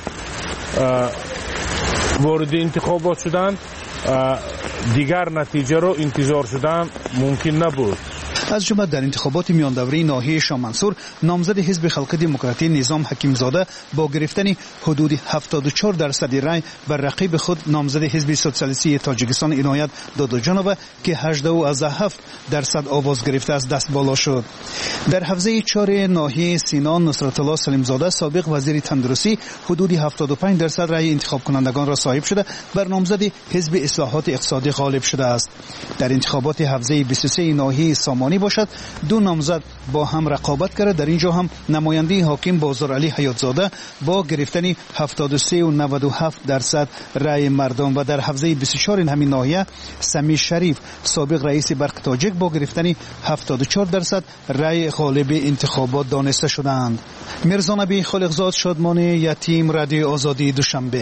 Speaker 8: وارد انتخابات شدند، دیگر نتیجه را انتظار شدن ممکن نبود.
Speaker 5: از جمله در انتخابات میان دوره ناحیه شاه منصور نامزد حزب خلق دموکراتی نظام حکیمزاده با گرفتن حدود هفتاد و چهار درصد رای بر رقیب خود نامزد حزب سوسیالیستی تاجیکستان عنایت دادوجانوف که هجده و هفت درصد آواز گرفته از دست بالا شد. در حوزه چهار ناحیه سینان نصرت الله سلیمزاده سابق وزیر تندرستی حدود هفتاد و پنج درصد رای انتخاب کنندگان را صاحب شده بر نامزد حزب اصلاحات اقتصادی غالب شده است. در انتخابات حوزه بیست و سه ناحیه سامانی باشد دو نامزد با هم رقابت کرده. در اینجا هم نماینده حاکم بازار علی حیاتزاده با گرفتن هفتاد و سه و نود و هفت درصد رای مردم و در حوزه بیست و چهار این همین ناحیه سمی شریف سابق رئیس برق تاجیک با گرفتن هفتاد و چهار درصد رای غالب انتخابات دانسته شدند. میرزا نبی خالقزاد، شادمان یتیم، رادیو آزادی، دوشنبه.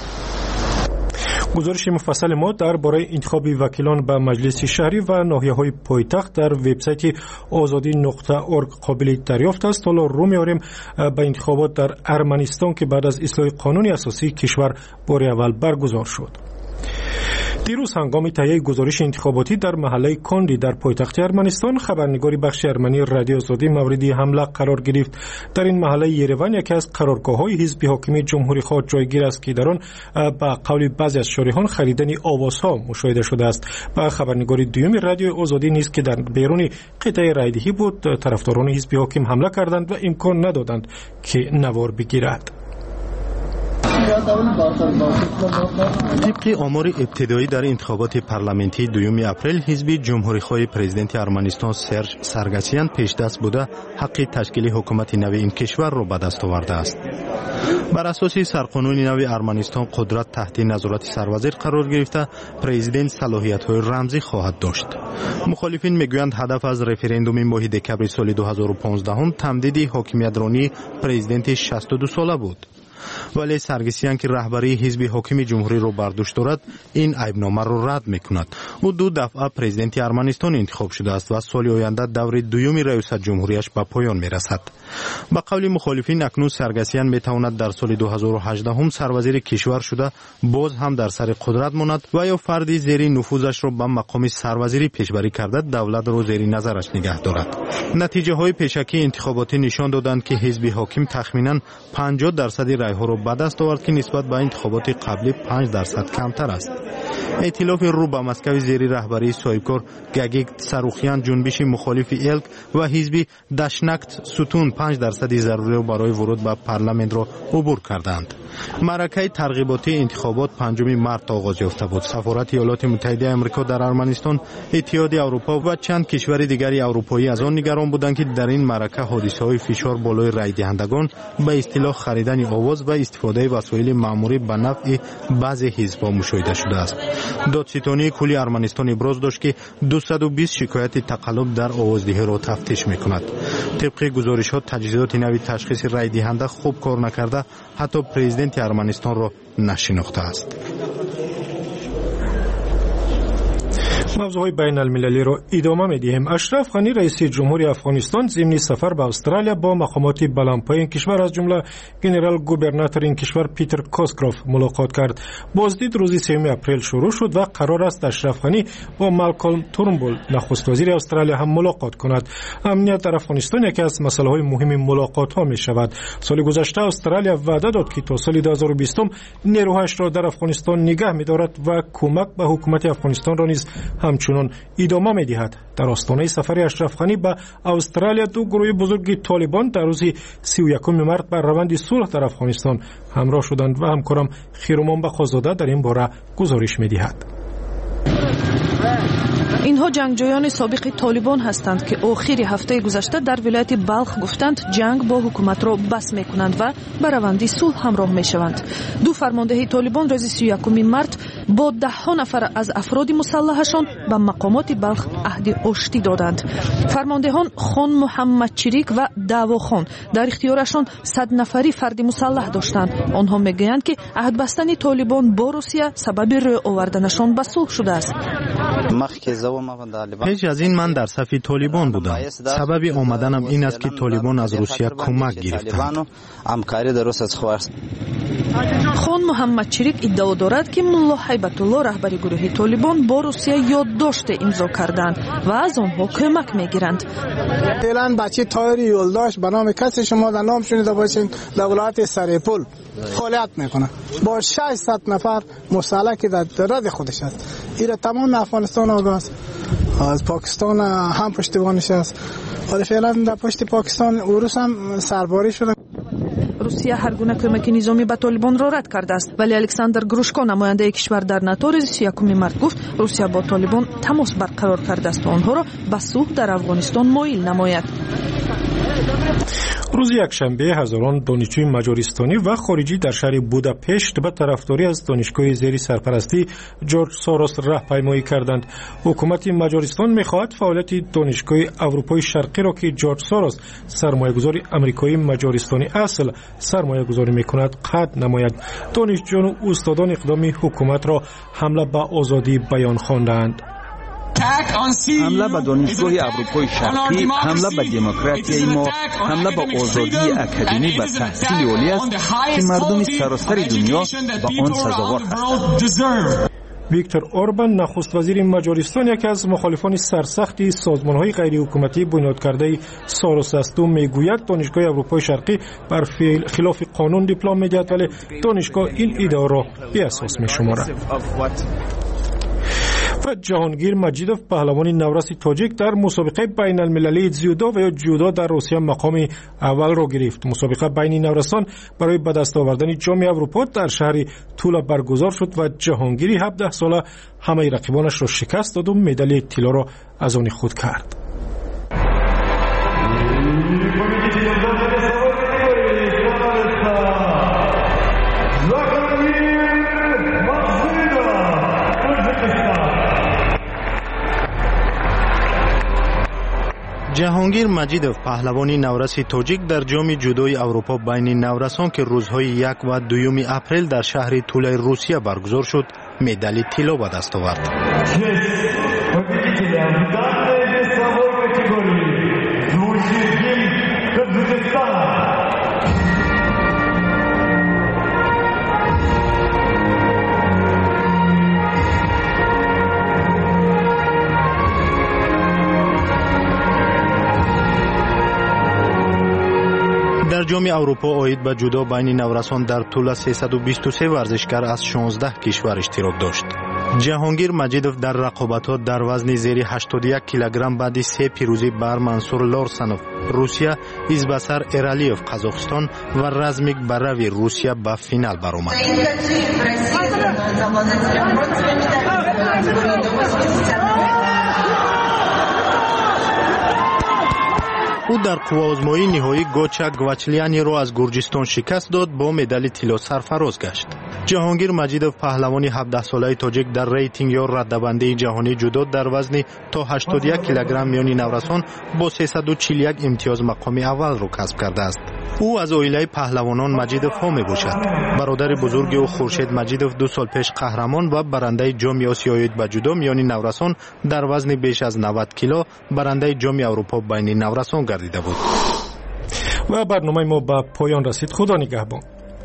Speaker 2: گزارش مفصل ما درباره انتخاب وکیلان به مجلس شهری و ناحیه‌های پایتخت در وبسایت آزادی نقطه اورگ قابل دریافت است. حالا رو می‌آوریم به انتخابات در ارمنستان که بعد از اصلاح قانون اساسی کشور بار اول برگزار شد. دیروز هنگام تهیه گزارش انتخاباتی در محله کاندی در پایتخت ارمنستان خبرنگاری بخش ارمنی رادیو آزادی مورد حمله قرار گرفت. در این محله یریوان یکی از قرارگاه‌های حزب حاکم جمهوری خواه جایگیر است که در آن با قول بعضی از شارحان خریدن آوازها مشاهده شده است. با خبرنگاری دوم رادیو آزادی نیز که در بیرون قطعه رایدهی بود طرفداران حزب حاکم حمله کردند و امکان ندادند که نوار بگیرد.
Speaker 3: طبق آمار ابتدایی در انتخابات پارلمانتی دوم اپریل حزب جمهوری خواه پرزیدنت ارمنستان سرژ سارگسیان پیش دست بوده حق تشکیل حکومت نو این کشور را به دست آورده است. بر اساس سرقانون نو ارمنستان قدرت تحت نظارت سروزیر قرار گرفته پرزیدنت صلاحیت‌های رمزی خواهد داشت. مخالفین میگویند هدف از رفراندوم ماه دکمبر سال دو هزار و پانزده تمدید حاکمیت رانی پرزیدنت شصت و دو ساله بود. ولی سرگسیان که رهبری حزب حاکم جمهوری را بر دوش دارد این عیبنامه را رد میکند. او دو دفعه پرزیدنت ارمنستان انتخاب شده است و سال آینده دور دوم ریاست جمهوریش به پایان میرسد. با قول مخالفین اکنون سرگسیان میتواند در سال دو هزار و هجده هم سروزیر کشور شده باز هم در سر قدرت ماند و یا فردی زیر نفوذش را به مقام سروزیری پیشبری کرده دولت را زیر نظرش نگه دارد. نتیجه های پیشکی انتخاباتی نشان دادند که حزب حاکم تخمینا پنجاه درصد رای ها را به دست آورد که نسبت به انتخابات قبلی پنج درصد کمتر است. ائتلاف رو به مسکو زیر رهبری صاحبکار گگیک سروخیان جنبش مخالف الک و حزب دشنکت ستون پنج درصد ضروری برای ورود به پارلمان را عبور کردند. معرکه ترغیباتی انتخابات پنجم مارس آغاز یافته بود. سفارت ایالات متحده آمریکا در ارمنستان، اتحاد اروپا و چند کشور دیگری اروپایی از آن نگران بودند که در این معرکه حادثه‌های فشار بالای رای دهندگان به اصطلاح خریدن آواز و استفاده وسایل مأموری به نفع بعضی حزب‌ها مشاهده شده است. دادستانی کلی ارمنستان ابراز داشت که دویست و بیست شکایت تقلب در آوازدهی را تفتیش می‌کند. طبق گزارش‌ها تجهیزات نوی تشخیص رای دهنده خوب کار نکرده حتی پرزیدنت ارمنستان را نشناخته است.
Speaker 2: موضوع بین المللی را ادامه می‌دهیم. اشرف غنی رئیس جمهوری افغانستان ضمن سفر به استرالیا با مقامات بلندپایه این کشور از جمله گنرال گوبرناتور این کشور پیتر کاسگروف ملاقات کرد. بازدید روز سوم اپریل شروع شد و قرار است اشرف غنی با مالکولم تورنبول نخست وزیر استرالیا هم ملاقات کند. امنیت در افغانستان یکی از مسائل مهم ملاقات‌ها می‌شود. سال گذشته استرالیا وعده داد که تا سال دو هزار و بیست نیروهاش را در افغانستان نگه می‌دارد و کمک به حکومت افغانستان را نیز همچنان ادامه می‌دهد. در آستانه سفر اشرف غنی به استرالیا دو گروه بزرگ طالبان در روز سی و یکم مارس بر روند صلح در افغانستان همراه شدند و همکارم خیرمان بخازاده در این باره گزارش می‌دهد.
Speaker 7: اینها جنگجویان سابق طالبان هستند که آخر هفته گذشته در ولایت بلخ گفتند جنگ با حکومت را بس میکنند و به روند صلح همراه میشوند. دو فرمانده طالبان روز سی و یکم مارس با ده ها نفر از افراد مسلحشان به مقامات بلخ عهد آشتی دادند. فرماندهان خان محمد چریک و دعوا خان در اختیارشان صد نفری فرد مسلح داشتند. آنها میگویند که عهد بستن طالبان با روسیه سبب روی آوردنشان به صلح شده است.
Speaker 3: پیش از این من در صف طالبان بودم. سبب آمدنم این است که طالبان از روسیه کمک گرفتند.
Speaker 7: خان محمد چریک ادعا دارد که ملا هیبت الله رهبر گروه طالبان با روسیه یادداشت امضا کردند و از آنها کمک میگیرند.
Speaker 13: فعلا بچه تایر یولداشت به نام کسی شما در نام شنیده باشین در ولایت سرپل فعالیت میکنه با ششصد نفر مسلح که در رد خودش است. این تمام افغانستان آگاه است. از پاکستان هم پشتیبانش است. ولی فعلا در پشت پاکستان روس هم سرباری شده.
Speaker 7: روسیه هر گونه کمک نظامی به طالبان را رد کرده است، ولی الکساندر گروشکو نماینده کشور در ناتو روز سی و یکم مارس گفت روسیه با طالبان تماس برقرار کرده است و آنها را به صلح در افغانستان مایل نماید.
Speaker 2: روز یکشنبه هزاران دانشجوی مجارستانی و خارجی در شهر بوداپشت به طرفداری از دانشگاه زیر سرپرستی جورج سوروس راهپیمایی کردند. حکومت مجارستان می‌خواهد فعالیت دانشگاه اروپای شرقی را که جورج سوروس سرمایه‌گذار آمریکایی مجارستانی اصل سرمایه‌گذاری می‌کند قطع نماید. دانشجویان و استادان اقدام حکومت را حمله به آزادی بیان خواندند.
Speaker 4: حمله به دانشگاه اروپای شرقی، حمله به دموکراسی ما، حمله به آزادی اکادمی و تحصیل عالی است که مردم سراسر دنیا به آن سزاوار هستند.
Speaker 2: ویکتور اوربان نخست وزیر مجارستان یکی از مخالفان سرسخت سازمان‌های غیر حکومتی بنیاد کرده سوروس است و میگوید دانشگاه اروپای شرقی بر خلاف قانون دیپلم می‌دهد، ولی دانشگاه این ادعا را بی اساس می‌شمارد. و جهانگیر مجیدوف پهلوان نورس تاجیک در مسابقه بین المللی جودو و یا جودو در روسیه مقام اول را گرفت. مسابقه بین نورسان برای به دست آوردن جام اروپا در شهر تولا برگزار شد و جهانگیری هفده ساله همه رقیبانش را شکست داد و مدال طلا را از آن خود کرد.
Speaker 3: جهانگیر مجیدوف پهلوانی نورس تاجیک در جام جودوی اروپا بین نورسان که روزهای یک و دوم اپریل در شهر تولای روسیه برگزار شد مدال طلا به دست آورد. در جام اروپا آید به جودو بین نورسان در طول سیصد و بیست و سه ورزشکار از شانزده کشور اشتراک داشت. جهانگیر مجیدوف در رقابت‌ها در وزن زیر هشتاد و یک کیلوگرم بعد سه پیروزی بر منصور لارسنوف روسیه، ایزباسار ارالیوف قزاقستان و رزمیک براوی روسیه به فینال برآمد. او در قوازمایی نهایی گوچا گواچلیانی را از گرجستان شکست داد، با مدال طلا سرفراز گشت. جهانگیر مجیدوف پهلوانی هفده ساله تاجیک در ریتینگ یا رده‌بندی جهانی جودو در وزن تا هشتاد و یک کیلوگرم میانی نورسان با سیصد و چهل و یک امتیاز مقام اول را کسب کرده است. او از عائله پهلوانان مجیدوف ها می باشد. برادر بزرگ او خورشید مجیدوف دو سال پیش قهرمان و برنده جام آسیایی به جودو میانی نورسان در وزن بیش از نود کیلو برنده جام اروپا بین نورسان گردیده بود.
Speaker 2: و برنامه ما به پایان رسید. خدا نگهبان.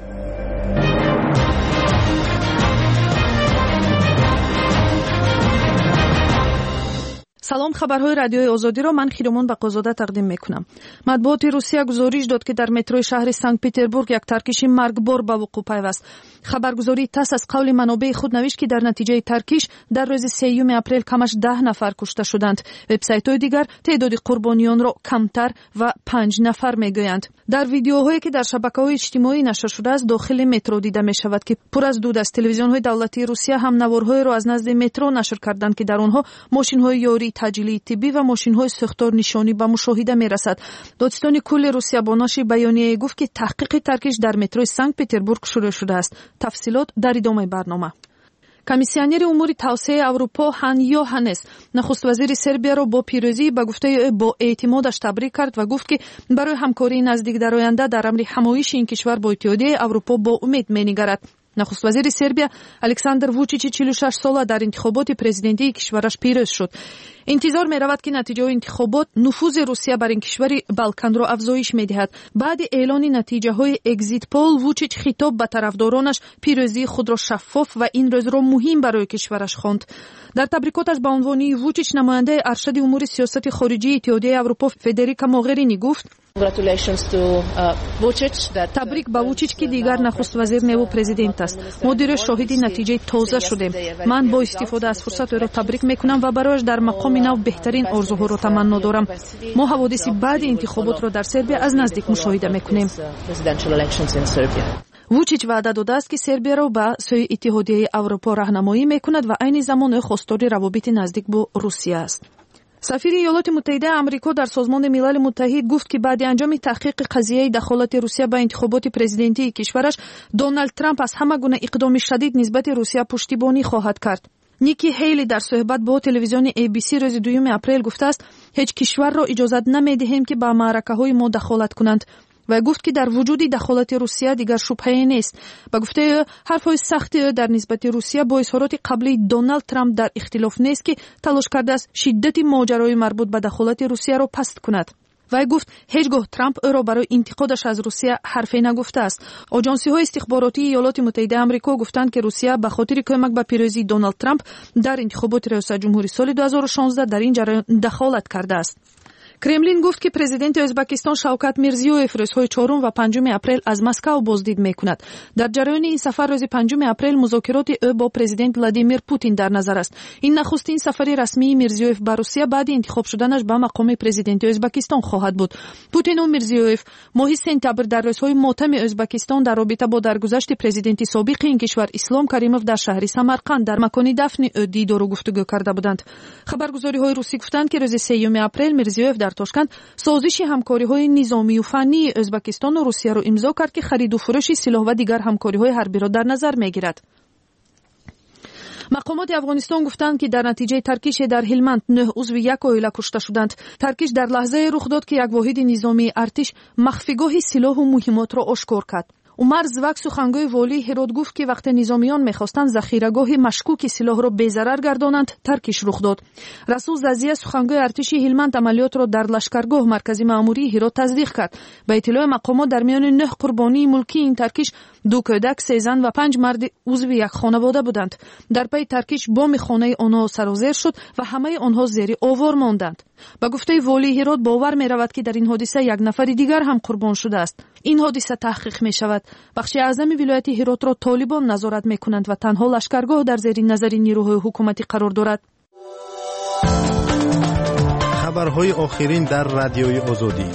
Speaker 7: салом, хабарҳои радиои озодиро ман хиромон бақозода тақдим мекунам. матбуоти русия гузориш дод ки дар метрои шаҳри санкт петербург як таркиши маргбор ба вуқӯъ пайваст. хабаргузории тасс аз қавли манобеи худ навишт ки дар натиҷаи таркиш дар рӯзи сеюми апрел камаш даҳ нафар кушта шуданд. вебсайтҳои дигар теъдоди қурбонионро камтар ва панҷ нафар мегӯянд. дар видеоҳое ки дар шабакаҳои иҷтимоӣ нашр шудааст дохили метро дида мешавад ки пур аз дуд аст. телевизионҳои давлатии русия ҳам наворҳоеро аз назди метро нашр карданд ки дар онҳо мошинҳои ёрии таъҷилии тиббӣ ва мошинҳои сӯхтор нишонӣ ба мушоҳида мерасад. додистони кулли русия бо ношри баёнияе гуфт ки таҳқиқи таркиш дар метрои санкт петербург шурӯъ шудааст. тафсилот дар идомаи барнома. комиссионери умури тавсеаи аврупо хан йоханнес нахуствазири сербияро бо пирӯзӣ ба гуфтаи ӯ бо эътимодаш табрик кард ва гуфт ки барои ҳамкории наздик дар оянда дар амри ҳамоиши ин кишвар бо иттиҳодияи аврупо бо умед менигарад. нахуствазири сербия александр вучичи чилу шаш сола дар интихоботи президентии кишвараш пирӯз шуд. интизор меравад ки натиҷаҳои интихобот нуфузи русия бар ин кишвари балканро афзоиш медиҳад. баъди эълони натиҷаҳои экзит пол вучич хитоб ба тарафдоронаш пирӯзии худро шаффоф ва ин рӯзро муҳим барои кишвараш хонд. дар табрикоташ ба унвони вучич намояндаи аршади умури сиёсати хориҷии иттиҳодияи аврупо федерика могерини гуфт: табрик ба вучич ки дигар нахуствазир неву президент аст. мо дирӯ шоҳиди натиҷаи тоза шудем. ман бо истифода аз фурсат ӯро табрик мекунам ва барояш дар мақоми нав беҳтарин орзуҳоро таманно дорам. мо ҳаводиси баъди интихоботро дар сербия аз наздик мушоҳида мекунем. вучич ваъда додааст ки сербияро ба сӯи иттиҳодияи аврупо раҳнамоӣ мекунад ва айни замон ӯ хостори равобити наздик бо русия аст. сафири иёлоти муттаҳидаи амрико дар созмони милали муттаҳид гуфт ки баъди анҷоми таҳқиқи қазияи дахолати русия ба интихоботи президентии кишвараш доналд трамп аз ҳама гуна иқдоми шадид нисбати русия пуштибонӣ хоҳад кард. ники ҳейли дар суҳбат бо телевизиони эй би си рӯзи дуюми апрел гуфтааст: ҳеҷ кишварро иҷозат намедиҳем ки ба маъракаҳои мо дахолат кунанд. ва гуфт ки дар вуҷуди дахолати русия дигар шубҳае нест. ба гуфтаи ӯ ҳарфҳои сахти ӯ дар нисбати русия бо изҳороти қаблии доналд трамп дар ихтилоф нест ки талош кардааст шиддати моҷарои марбут ба дахолати русияро паст кунад. вай гуфт ҳеҷ гоҳ трамп ӯро барои интиқодаш аз русия ҳарфе нагуфтааст. оҷонсиҳои истихборотии иёлоти муттаҳидаи амрико гуфтанд ки русия ба хотири кӯмак ба пирӯзии доналд трамп дар интихоботи риёсатҷумҳурии соли ду ҳазору шонздаҳ дар ин ҷараён дахолат кардааст. кремлин гуфт ки президенти ӯзбекистон шавкат мирзиёев рӯзҳои чорум ва панҷуми апрел аз москав боздид мекунад. дар ҷараёни ин сафар рӯзи панҷуми апрел музокироти ӯ бо президент владимир путин дар назар аст. ин нахустин сафари расмии мирзиёев ба русия баъди интихоб шуданаш ба мақоми президенти ӯзбекистон хоҳад буд. путину мирзиёев моҳи сентябр дар рӯзҳои мотами ӯзбекистон дар робита бо даргузашти президенти собиқи ин кишвар ислом каримов дар шаҳри самарқанд дар макони дафни ӯ дидору гуфтугӯ карда буданд. хабаргузориҳои русӣ гуфтанд ки рӯзи сеюми апрел мирзиёев дар тошканд созиши ҳамкориҳои низомию фаннии ӯзбекистону русияро имзо кард ки хариду фурӯши силоҳ ва дигар ҳамкориҳои ҳарбиро дар назар мегирад. مقامات افغانستان گفتند که در نتیجه ترکیش در هلمند نه عضو یک عائله کشته شدند. ترکیش در لحظه رخ داد که یک واحد نظامی ارتش مخفیگاه سلاح و مهمات را آشکار کرد. عمر زوک سخنگوی والی هرات گفت که وقتی نظامیان می‌خواستند ذخیره‌گاه مشکوک سلاح را بی‌ضرر گردانند، ترکیش رخ داد. رسول زازیه سخنگوی ارتش هلمند عملیات را در لشکرگاه مرکزی مأموری هرات تصدیق کرد. به اطلاع مقامات در میان نه قربانی ملکی این ترکیش دو کودک، سه زن و پنج مرد عضو یک خانواده بودند. در پی ترکیش بام خانه آنها سرازیر شد و همه آنها زیر آوار ماندند. با گفته والی هرات باور می رود که در این حادثه یک نفر دیگر هم قربان شده است. این حادثه تحقیق می شود. بخش اعظم ولایت هرات را طالبان نظارت می کنند و تنها لشکرگاه در زیر نظر نیروهای حکومتی قرار دارد.
Speaker 3: خبرهای آخرین در رادیوی آزادی.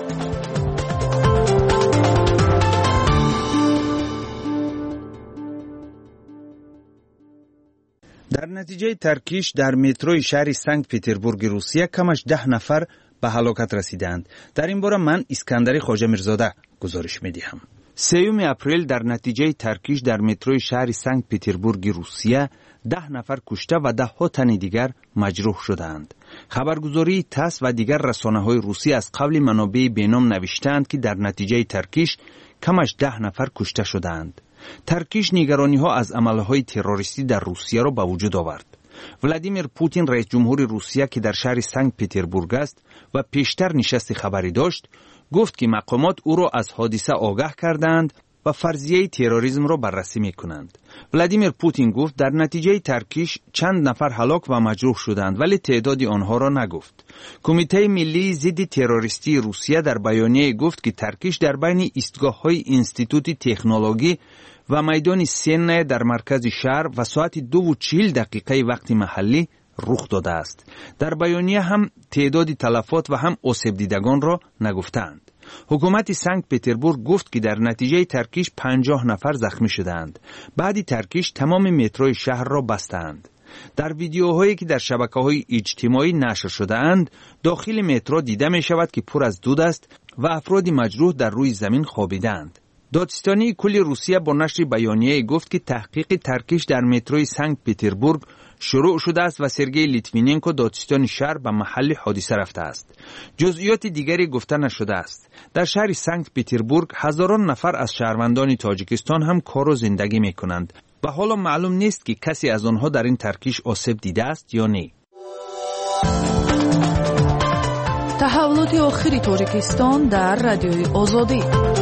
Speaker 4: در نتیجه ترکیش در متروی شهر سنت پتربورگ روسیه کمش ده نفر به هلاکت رسیدند. در این باره من اسکندر خواجه میرزاده گزارش میدهم. سوم اپریل در نتیجه ترکیش در متروی شهر سنت پتربورگ روسیه ده نفر کشته و ده ها تن دیگر مجروح شدند. خبرگزاری تاس و دیگر رسانه‌های روسی از قبل منابع بینام نوشتند که در نتیجه ترکیش کمش ده نفر کشته شدند. ترکیش نگرانی ها از عملهای تروریستی در روسیه را به وجود آورد. ولادیمیر پوتین رئیس جمهور روسیه که در شهر سنت پتربورگ است و پیشتر نشست خبری داشت، گفت که مقامات او را از حادثه آگاه کردند و فرضیه تروریسم را بررسی می کنند. ولادیمیر پوتین گفت در نتیجه ترکیش چند نفر هلاک و مجروح شدند ولی تعداد آنها را نگفت. کمیته ملی ضد تروریستی روسیه در بیانیه گفت که ترکیش در بین ایستگاه‌های انستیتوت تکنولوژی و میدان سن در مرکز شهر و ساعت دو و چهل دقیقه وقت محلی رخ داده است. در بیانیه هم تعداد تلفات و هم آسیب دیدگان را نگفتند. حکومت سنت پتربورگ گفت که در نتیجه ترکیش پنجاه نفر زخمی شدند. بعد ترکیش تمام متروی شهر را بستند. در ویدیوهایی که در شبکه‌های اجتماعی نشر شده اند، داخل مترو دیده می شود که پر از دود است و افراد مجروح در روی زمین خوابیدند. دادستانی کل روسیه با نشر بیانیه گفت که تحقیق ترکیش در متروی سنت پتربورگ شروع شده است و سرگئی لیتویننکو دادستان شهر به محل حادثه رفته است. جزئیات دیگری گفته نشده است. در شهر سنت پتربورگ هزاران نفر از شهروندان تاجیکستان هم کار و زندگی می کنند و حالا معلوم نیست که کسی از آنها در این ترکیش آسیب دیده است یا نه.
Speaker 7: تحولات آخری تاجیکستان در رادیوی آزادی.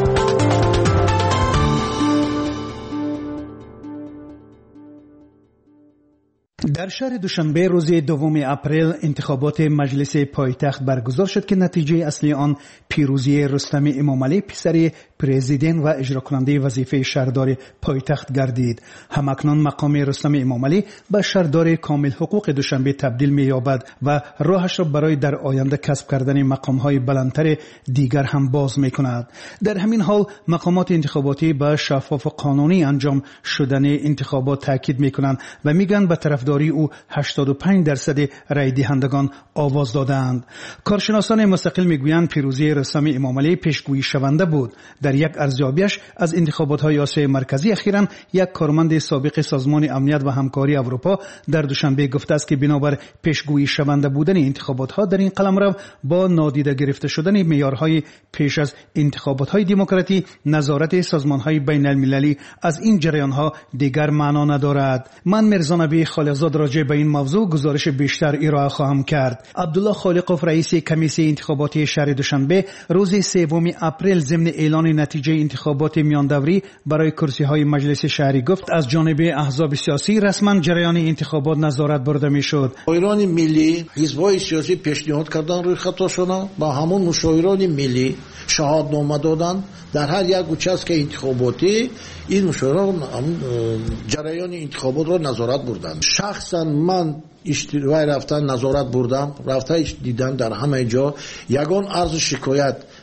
Speaker 5: در شهر دوشنبه روز دوم اپریل انتخابات مجلس پایتخت برگزار شد که نتیجه اصلی آن پیروزی رستم امامعلی پسر پرزیدنت و اجرا کننده وظیفه شهردار پایتخت گردید. همکنون مقام رستم امامعلی به شهردار کامل حقوق دوشنبه تبدیل می‌یابد و راهش را برای در آینده کسب کردن مقام‌های بلندتر دیگر هم باز می‌کند. در همین حال مقامات انتخاباتی به شفاف و قانونی انجام شدن انتخابات تاکید می‌کنند و میگن به طرفداری او هشتاد و پنج درصد رای دهندگان آواز دادند. کارشناسان مستقل میگویند پیروزی رستم امامعلی پیشگویی شونده بود. در یک ارزیابیش از انتخابات‌های آسیای مرکزی اخیراً یک کارمند سابق سازمان امنیت و همکاری اروپا در دوشنبه گفته است که بنابر پیشگویی شونده بودن انتخابات‌ها در این قلمرو با نادیده گرفته شدن معیارهای پیش از انتخابات‌های دموکراتی، نظارت سازمان‌های بین‌المللی از این جریان‌ها دیگر معنا ندارد. من مرزا نبی خالقزاد راجع به این موضوع گزارش بیشتر ارائه خواهم کرد. عبدالله خالقوف رئیس کمیسیون انتخاباتی شهر دوشنبه روز سوم اپریل ضمن اعلان نتیجه انتخابات میان دوری برای کرسی‌های مجلس شهری گفت از جانب احزاب سیاسی رسما جریان انتخابات نظارت برده میشد.
Speaker 6: مشاوران ملی حزب‌های سیاسی پیشنهاد کردن روی خطاشون با همون مشاوران ملی شهادتنامه دادن در هر یک участок انتخاباتی این مشاوران جریان انتخابات را نظارت بردن. شخصا من اشتباه رفتن نظارت بردم، رفته دیدم در همه جا یگان عرض شکایت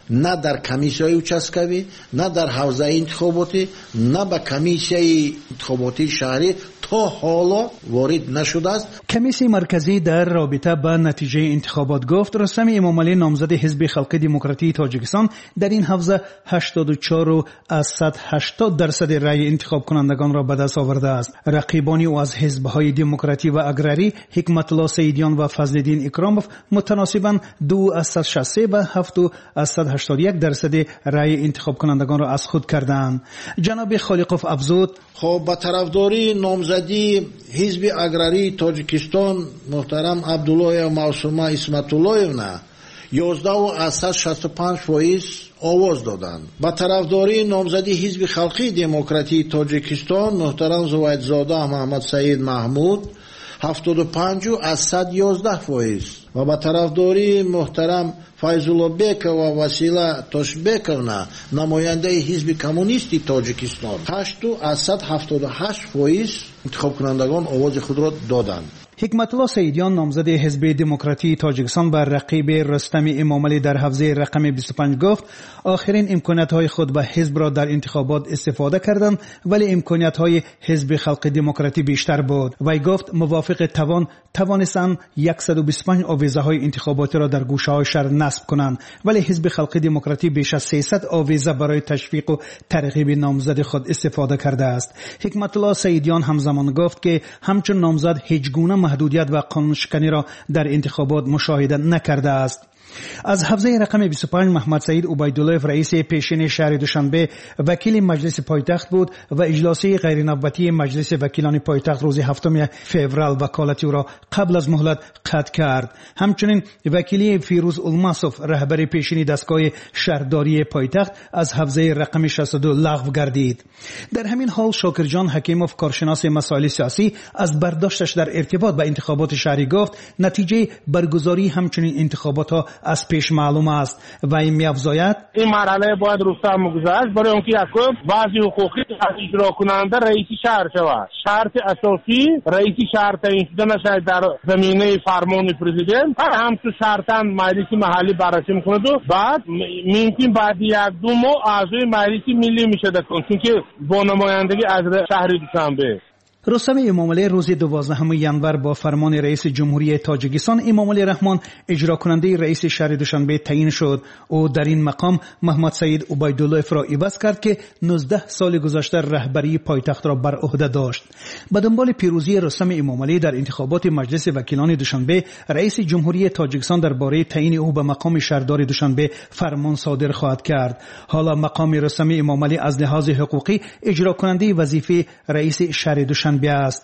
Speaker 6: نه در کمیسیون участковی، نه در حوزه انتخاباتی، نه به کمیسیون انتخاباتی شهری تا حالا وارد نشده است.
Speaker 5: کمیسیون مرکزی در رابطه با نتیجه انتخابات گفت رستم امامعلی نامزد حزب خلق دموکراتی تاجیکستان در این حوزه هشتاد و چهار از صد و هشتاد درصد رای انتخاب کنندگان را به دست آورده است. رقیبانی او از حزب‌های دموکراتی و اگراری حکمت الله سیدیان و فضل‌الدین اکراموف متناسباً دو از صد و شصت و سه و هفت از صد و هشتاد و یک درصد رای انتخاب کنندگان را از خود کردند. جناب خالقوف افزود:
Speaker 6: خب با طرفداری نامزدی حزب اگراری تاجیکستان محترم عبدالله معصومه اسمت اللهیونا یازده و از صد و شصت و پنج فایز آواز دادند. با طرفداری نامزدی حزب خلقی دموکراتی تاجیکستان محترم زویدزاده محمد سعید محمود هفتاد و پنج از صد و یازده فایز و با طرفداری محترم فیض‌الله بیک و وسیله توشبیکونا نماینده حزب کمونیستی تاجیکستان هشت از صد و هفتاد و هشت فایز انتخاب کنندگان آواز خود را دادند.
Speaker 5: حکمت الله سیدیان نامزد حزب دموکراتی تاجیکستان بر رقیب رستم امامعلی در حوزه رقم بیست و پنج گفت آخرین امکانیت‌های خود به حزب را در انتخابات استفاده کردند، ولی امکانیت‌های حزب خلق دموکراتی بیشتر بود. وی گفت موافق توان توانستند صد و بیست و پنج آویزه‌های انتخاباتی را در گوشه‌های شهر نصب کنند، ولی حزب خلق دموکراتی بیش از سیصد آویزه برای تشویق و ترغیب نامزد خود استفاده کرده است. حکمت الله سیدیان همزمان گفت که همچون نامزد هیچ گونه محدودیت و قانون شکنی را در انتخابات مشاهده نکرده است. از حوزه رقم بیست و پنج محمد سعید عبیدالله رئیس پیشین شهر دوشنبه وکیل مجلس پایتخت بود و اجلاسی غیر نوبتی مجلس وکیلان پایتخت روز هفتم فوریه وکالت او را قبل از مهلت قطع کرد. همچنین وکیلی فیروز الماسوف رهبر پیشین دستگاه شهرداری پایتخت از حوزه رقم شصت و دو لغو گردید. در همین حال شاکرجان حکیموف کارشناس مسائل سیاسی از برداشتش در ارتباط با انتخابات شهری گفت نتیجه برگزاری همچنین انتخابات ها از پیش معلوم است و این می‌افزاید
Speaker 8: این مرحله باید رستم گذشت برای اینکه یک بعضی حقوقی از اجرا کننده رئیس شهر شود. شرط اساسی رئیس شهر تعیین شده نشد در زمینه فرمان پرزیدنت، هم تو شرطاً مجلس محلی بررسی می‌کند و بعد ممکن بعد یک دو ماه اعضای مجلس ملی میشه چون که با نمایندگی از شهر دوشنبه.
Speaker 5: رستم امامعلی روز دوازدهم ژانویه با فرمان رئیس جمهوری تاجیکستان امامعلی رحمان اجرا کننده رئیس شهر دوشنبه تعیین شد. او در این مقام محمد سعید عبیدالله را عوض کرد که نوزده سال گذشته رهبری پایتخت را بر عهده داشت. به دنبال پیروزی رستم امامعلی در انتخابات مجلس وکیلان دوشنبه، رئیس جمهوری تاجیکستان درباره تعیین او به مقام شهردار دوشنبه فرمان صادر خواهد کرد. حالا مقام رستم امامعلی از لحاظ حقوقی اجرا کننده وظیفه رئیس شهر دوشنبه است.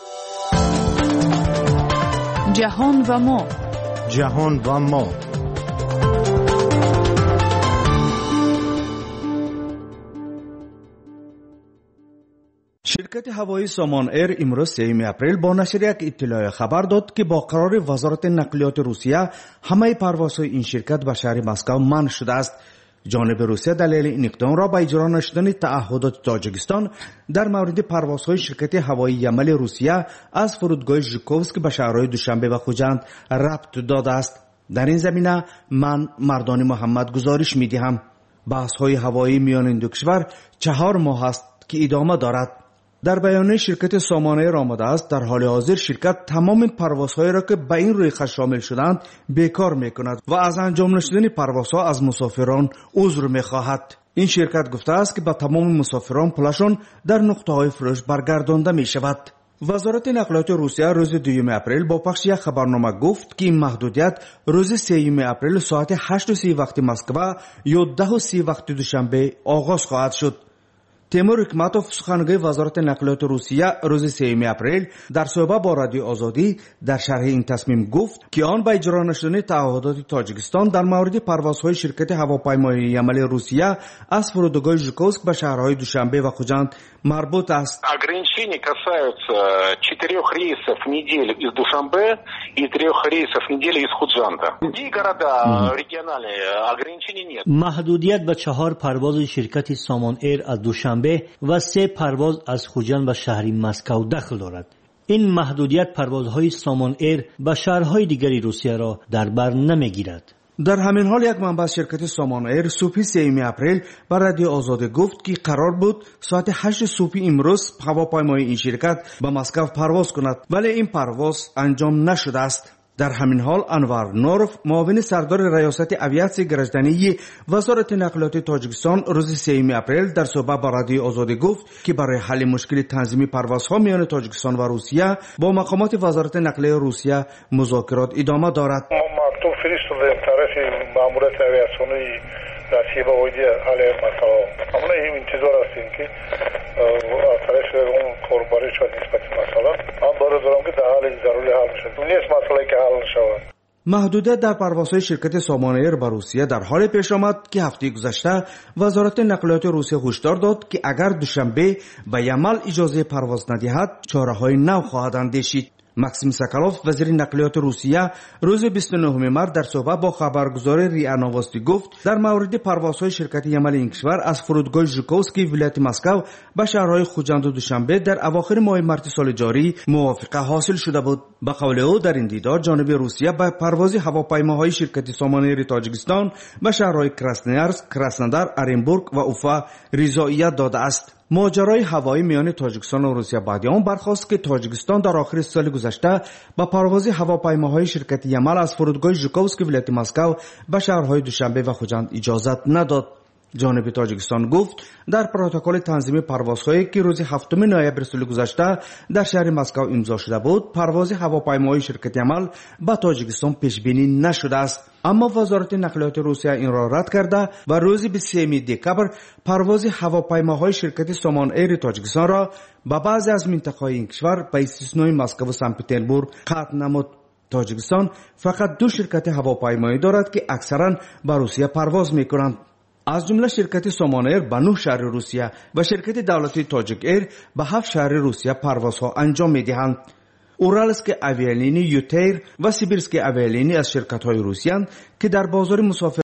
Speaker 7: جهان و ما
Speaker 3: جهان و ما
Speaker 4: شرکت هوایی سامان ایر امروز سوم اپریل با نشر یک اطلاع خبر داد که با قرار وزارت نقلیات روسیه همه پروازهای این شرکت به شهر مسکو منع شده است. جانب روسیه دلیل این اقدام را به اجرا نشدن تعهدات تاجیکستان در مورد پروازهای شرکت هوایی یمل روسیه از فرودگاه ژوکوفسک به شهرهای دوشنبه و خوجند ربط داده است. در این زمینه من مردان محمد گزارش می دهم. بحث‌های هوایی میان این دو کشور چهار ماه است که ادامه دارد. در بیانیه شرکت سامان ایر آمده است در حال حاضر شرکت تمام پروازهایی را که به این روی خط شامل شدند بیکار میکند و از انجام نشدن پروازها از مسافران عذر میخواهد. این شرکت گفته است که به تمام مسافران پولشان در نقطه های فروش برگردانده می شود. وزارت نقلیات روسیه روز دوم اپریل با پخش یک خبرنامه گفت که این محدودیت روز سوم اپریل ساعت هشت و سی وقت مسکو یا ده و سی وقت دوشنبه آغاز خواهد شد. تیمور حکمتوف سخنگوی وزارت نقلیات روسیه روز سوم اپریل در صحبت با رادیو آزادی در شرح این تصمیم گفت که آن به اجرا نشدن تعهدات تاجیکستان در مورد پروازهای شرکت هواپیمایی یمل روسیه از فرودگاه ژوکوفسک به شهرهای دوشنبه و خوجند مربوط است.
Speaker 14: Ограничения касаются четырех рейсов в неделю из Душанбе и трех рейсов в неделю из Худжанда. Другие города региональные ограничений нет.
Speaker 15: محدودیت به چهار پرواز شرکت سامان ایر از دوشنبه و سه پرواز از خوجند به شهر مسکو دخل دارد. این محدودیت پروازهای سامان ایر به شهرهای دیگری روسیه را در بر نمیگیرد.
Speaker 4: در همین حال یک منبع از شرکت سامان ایر صبح سوم اپریل بر رادیو آزادی گفت که قرار بود ساعت هشت صبح امروز هواپیمای این شرکت به مسکو پرواز کند، ولی این پرواز انجام نشده است. در همین حال انور نورف معاون سردار ریاست اویاسیون گرجدانی وزارت نقلیات تاجیکستان روز سوم اپریل در صحبت با رادیو آزادی گفت که برای حل مشکل تنظیم پروازها میان تاجیکستان و روسیه با مقامات وزارت نقلیه روسیه مذاکرات ادامه دارد.
Speaker 9: مکتوب فرستادیم طرف ماموریت اویاسیونی روسیه با وجه حل مسئله. ما این انتظار هستیم که از طرف اون کاربری شد نسبت مسئله هم برای دارم که در حال ضروری حل میشه. نیست مسئله که حل نشود.
Speaker 4: محدودیت در پروازهای شرکت سامان ایر به روسیه در حال پیش آمد که هفته گذشته وزارت نقلیات روسیه هشدار داد که اگر دوشنبه به یمل اجازه پرواز ندهد چاره‌های نو خواهد اندیشید. ماکسیم ساکالوف وزیر نقلیات روسیه روز بیست و نهم مارس در صحبت با خبرگزاری ریا نووستی گفت در مورد پروازهای شرکت یمل این کشور از فرودگاه ژوکووسکی ولایت مسکو به شهرهای خوجند و دوشنبه در اواخر ماه مارس سال جاری موافقه حاصل شده بود. به قول او در این دیدار جانب روسیه به پرواز هواپیماهای شرکت سامان ایر تاجیکستان به شهرهای کراسنویارسک، کراسنودار، اورنبورگ و اوفا رضایت داده است. ماجرای هوایی میان تاجیکستان و روسیه بعد آن برخاست که تاجیکستان در آخر سال گذشته با پرواز هواپیماهای شرکت یمل از فرودگاه ژوکووسکی ولایت مسکو به شهرهای دوشنبه و خوجند اجازت نداد. جانب تاجیکستان گفت در پروتکل تنظیم پروازهایی که روز هفتم نوامبر سال گذشته در شهر مسکو امضا شده بود، پرواز هواپیماهای شرکت یمل به تاجیکستان پیش بینی نشده است. اما وزارت نقلیات روسیه این را رد کرده و روز بیست و سوم دکبر پرواز هواپیماهای شرکت سامان ایر تاجیکستان را به بعضی از مناطق این کشور به استثنای مسکو و سن پترزبورگ قطع نمود. تاجیکستان فقط دو شرکت هواپیمایی دارد که اکثرا به روسیه پرواز میکنند، از جمله شرکت سامان ایر به نه شهر روسیه و شرکت دولتی تاجیک ایر به هفت شهر روسیه پروازها انجام میدهند. اورالسک اویالینی، یوتیر و سیبیرسک اویالینی از شرکت‌های روسیه که در بازار مسافر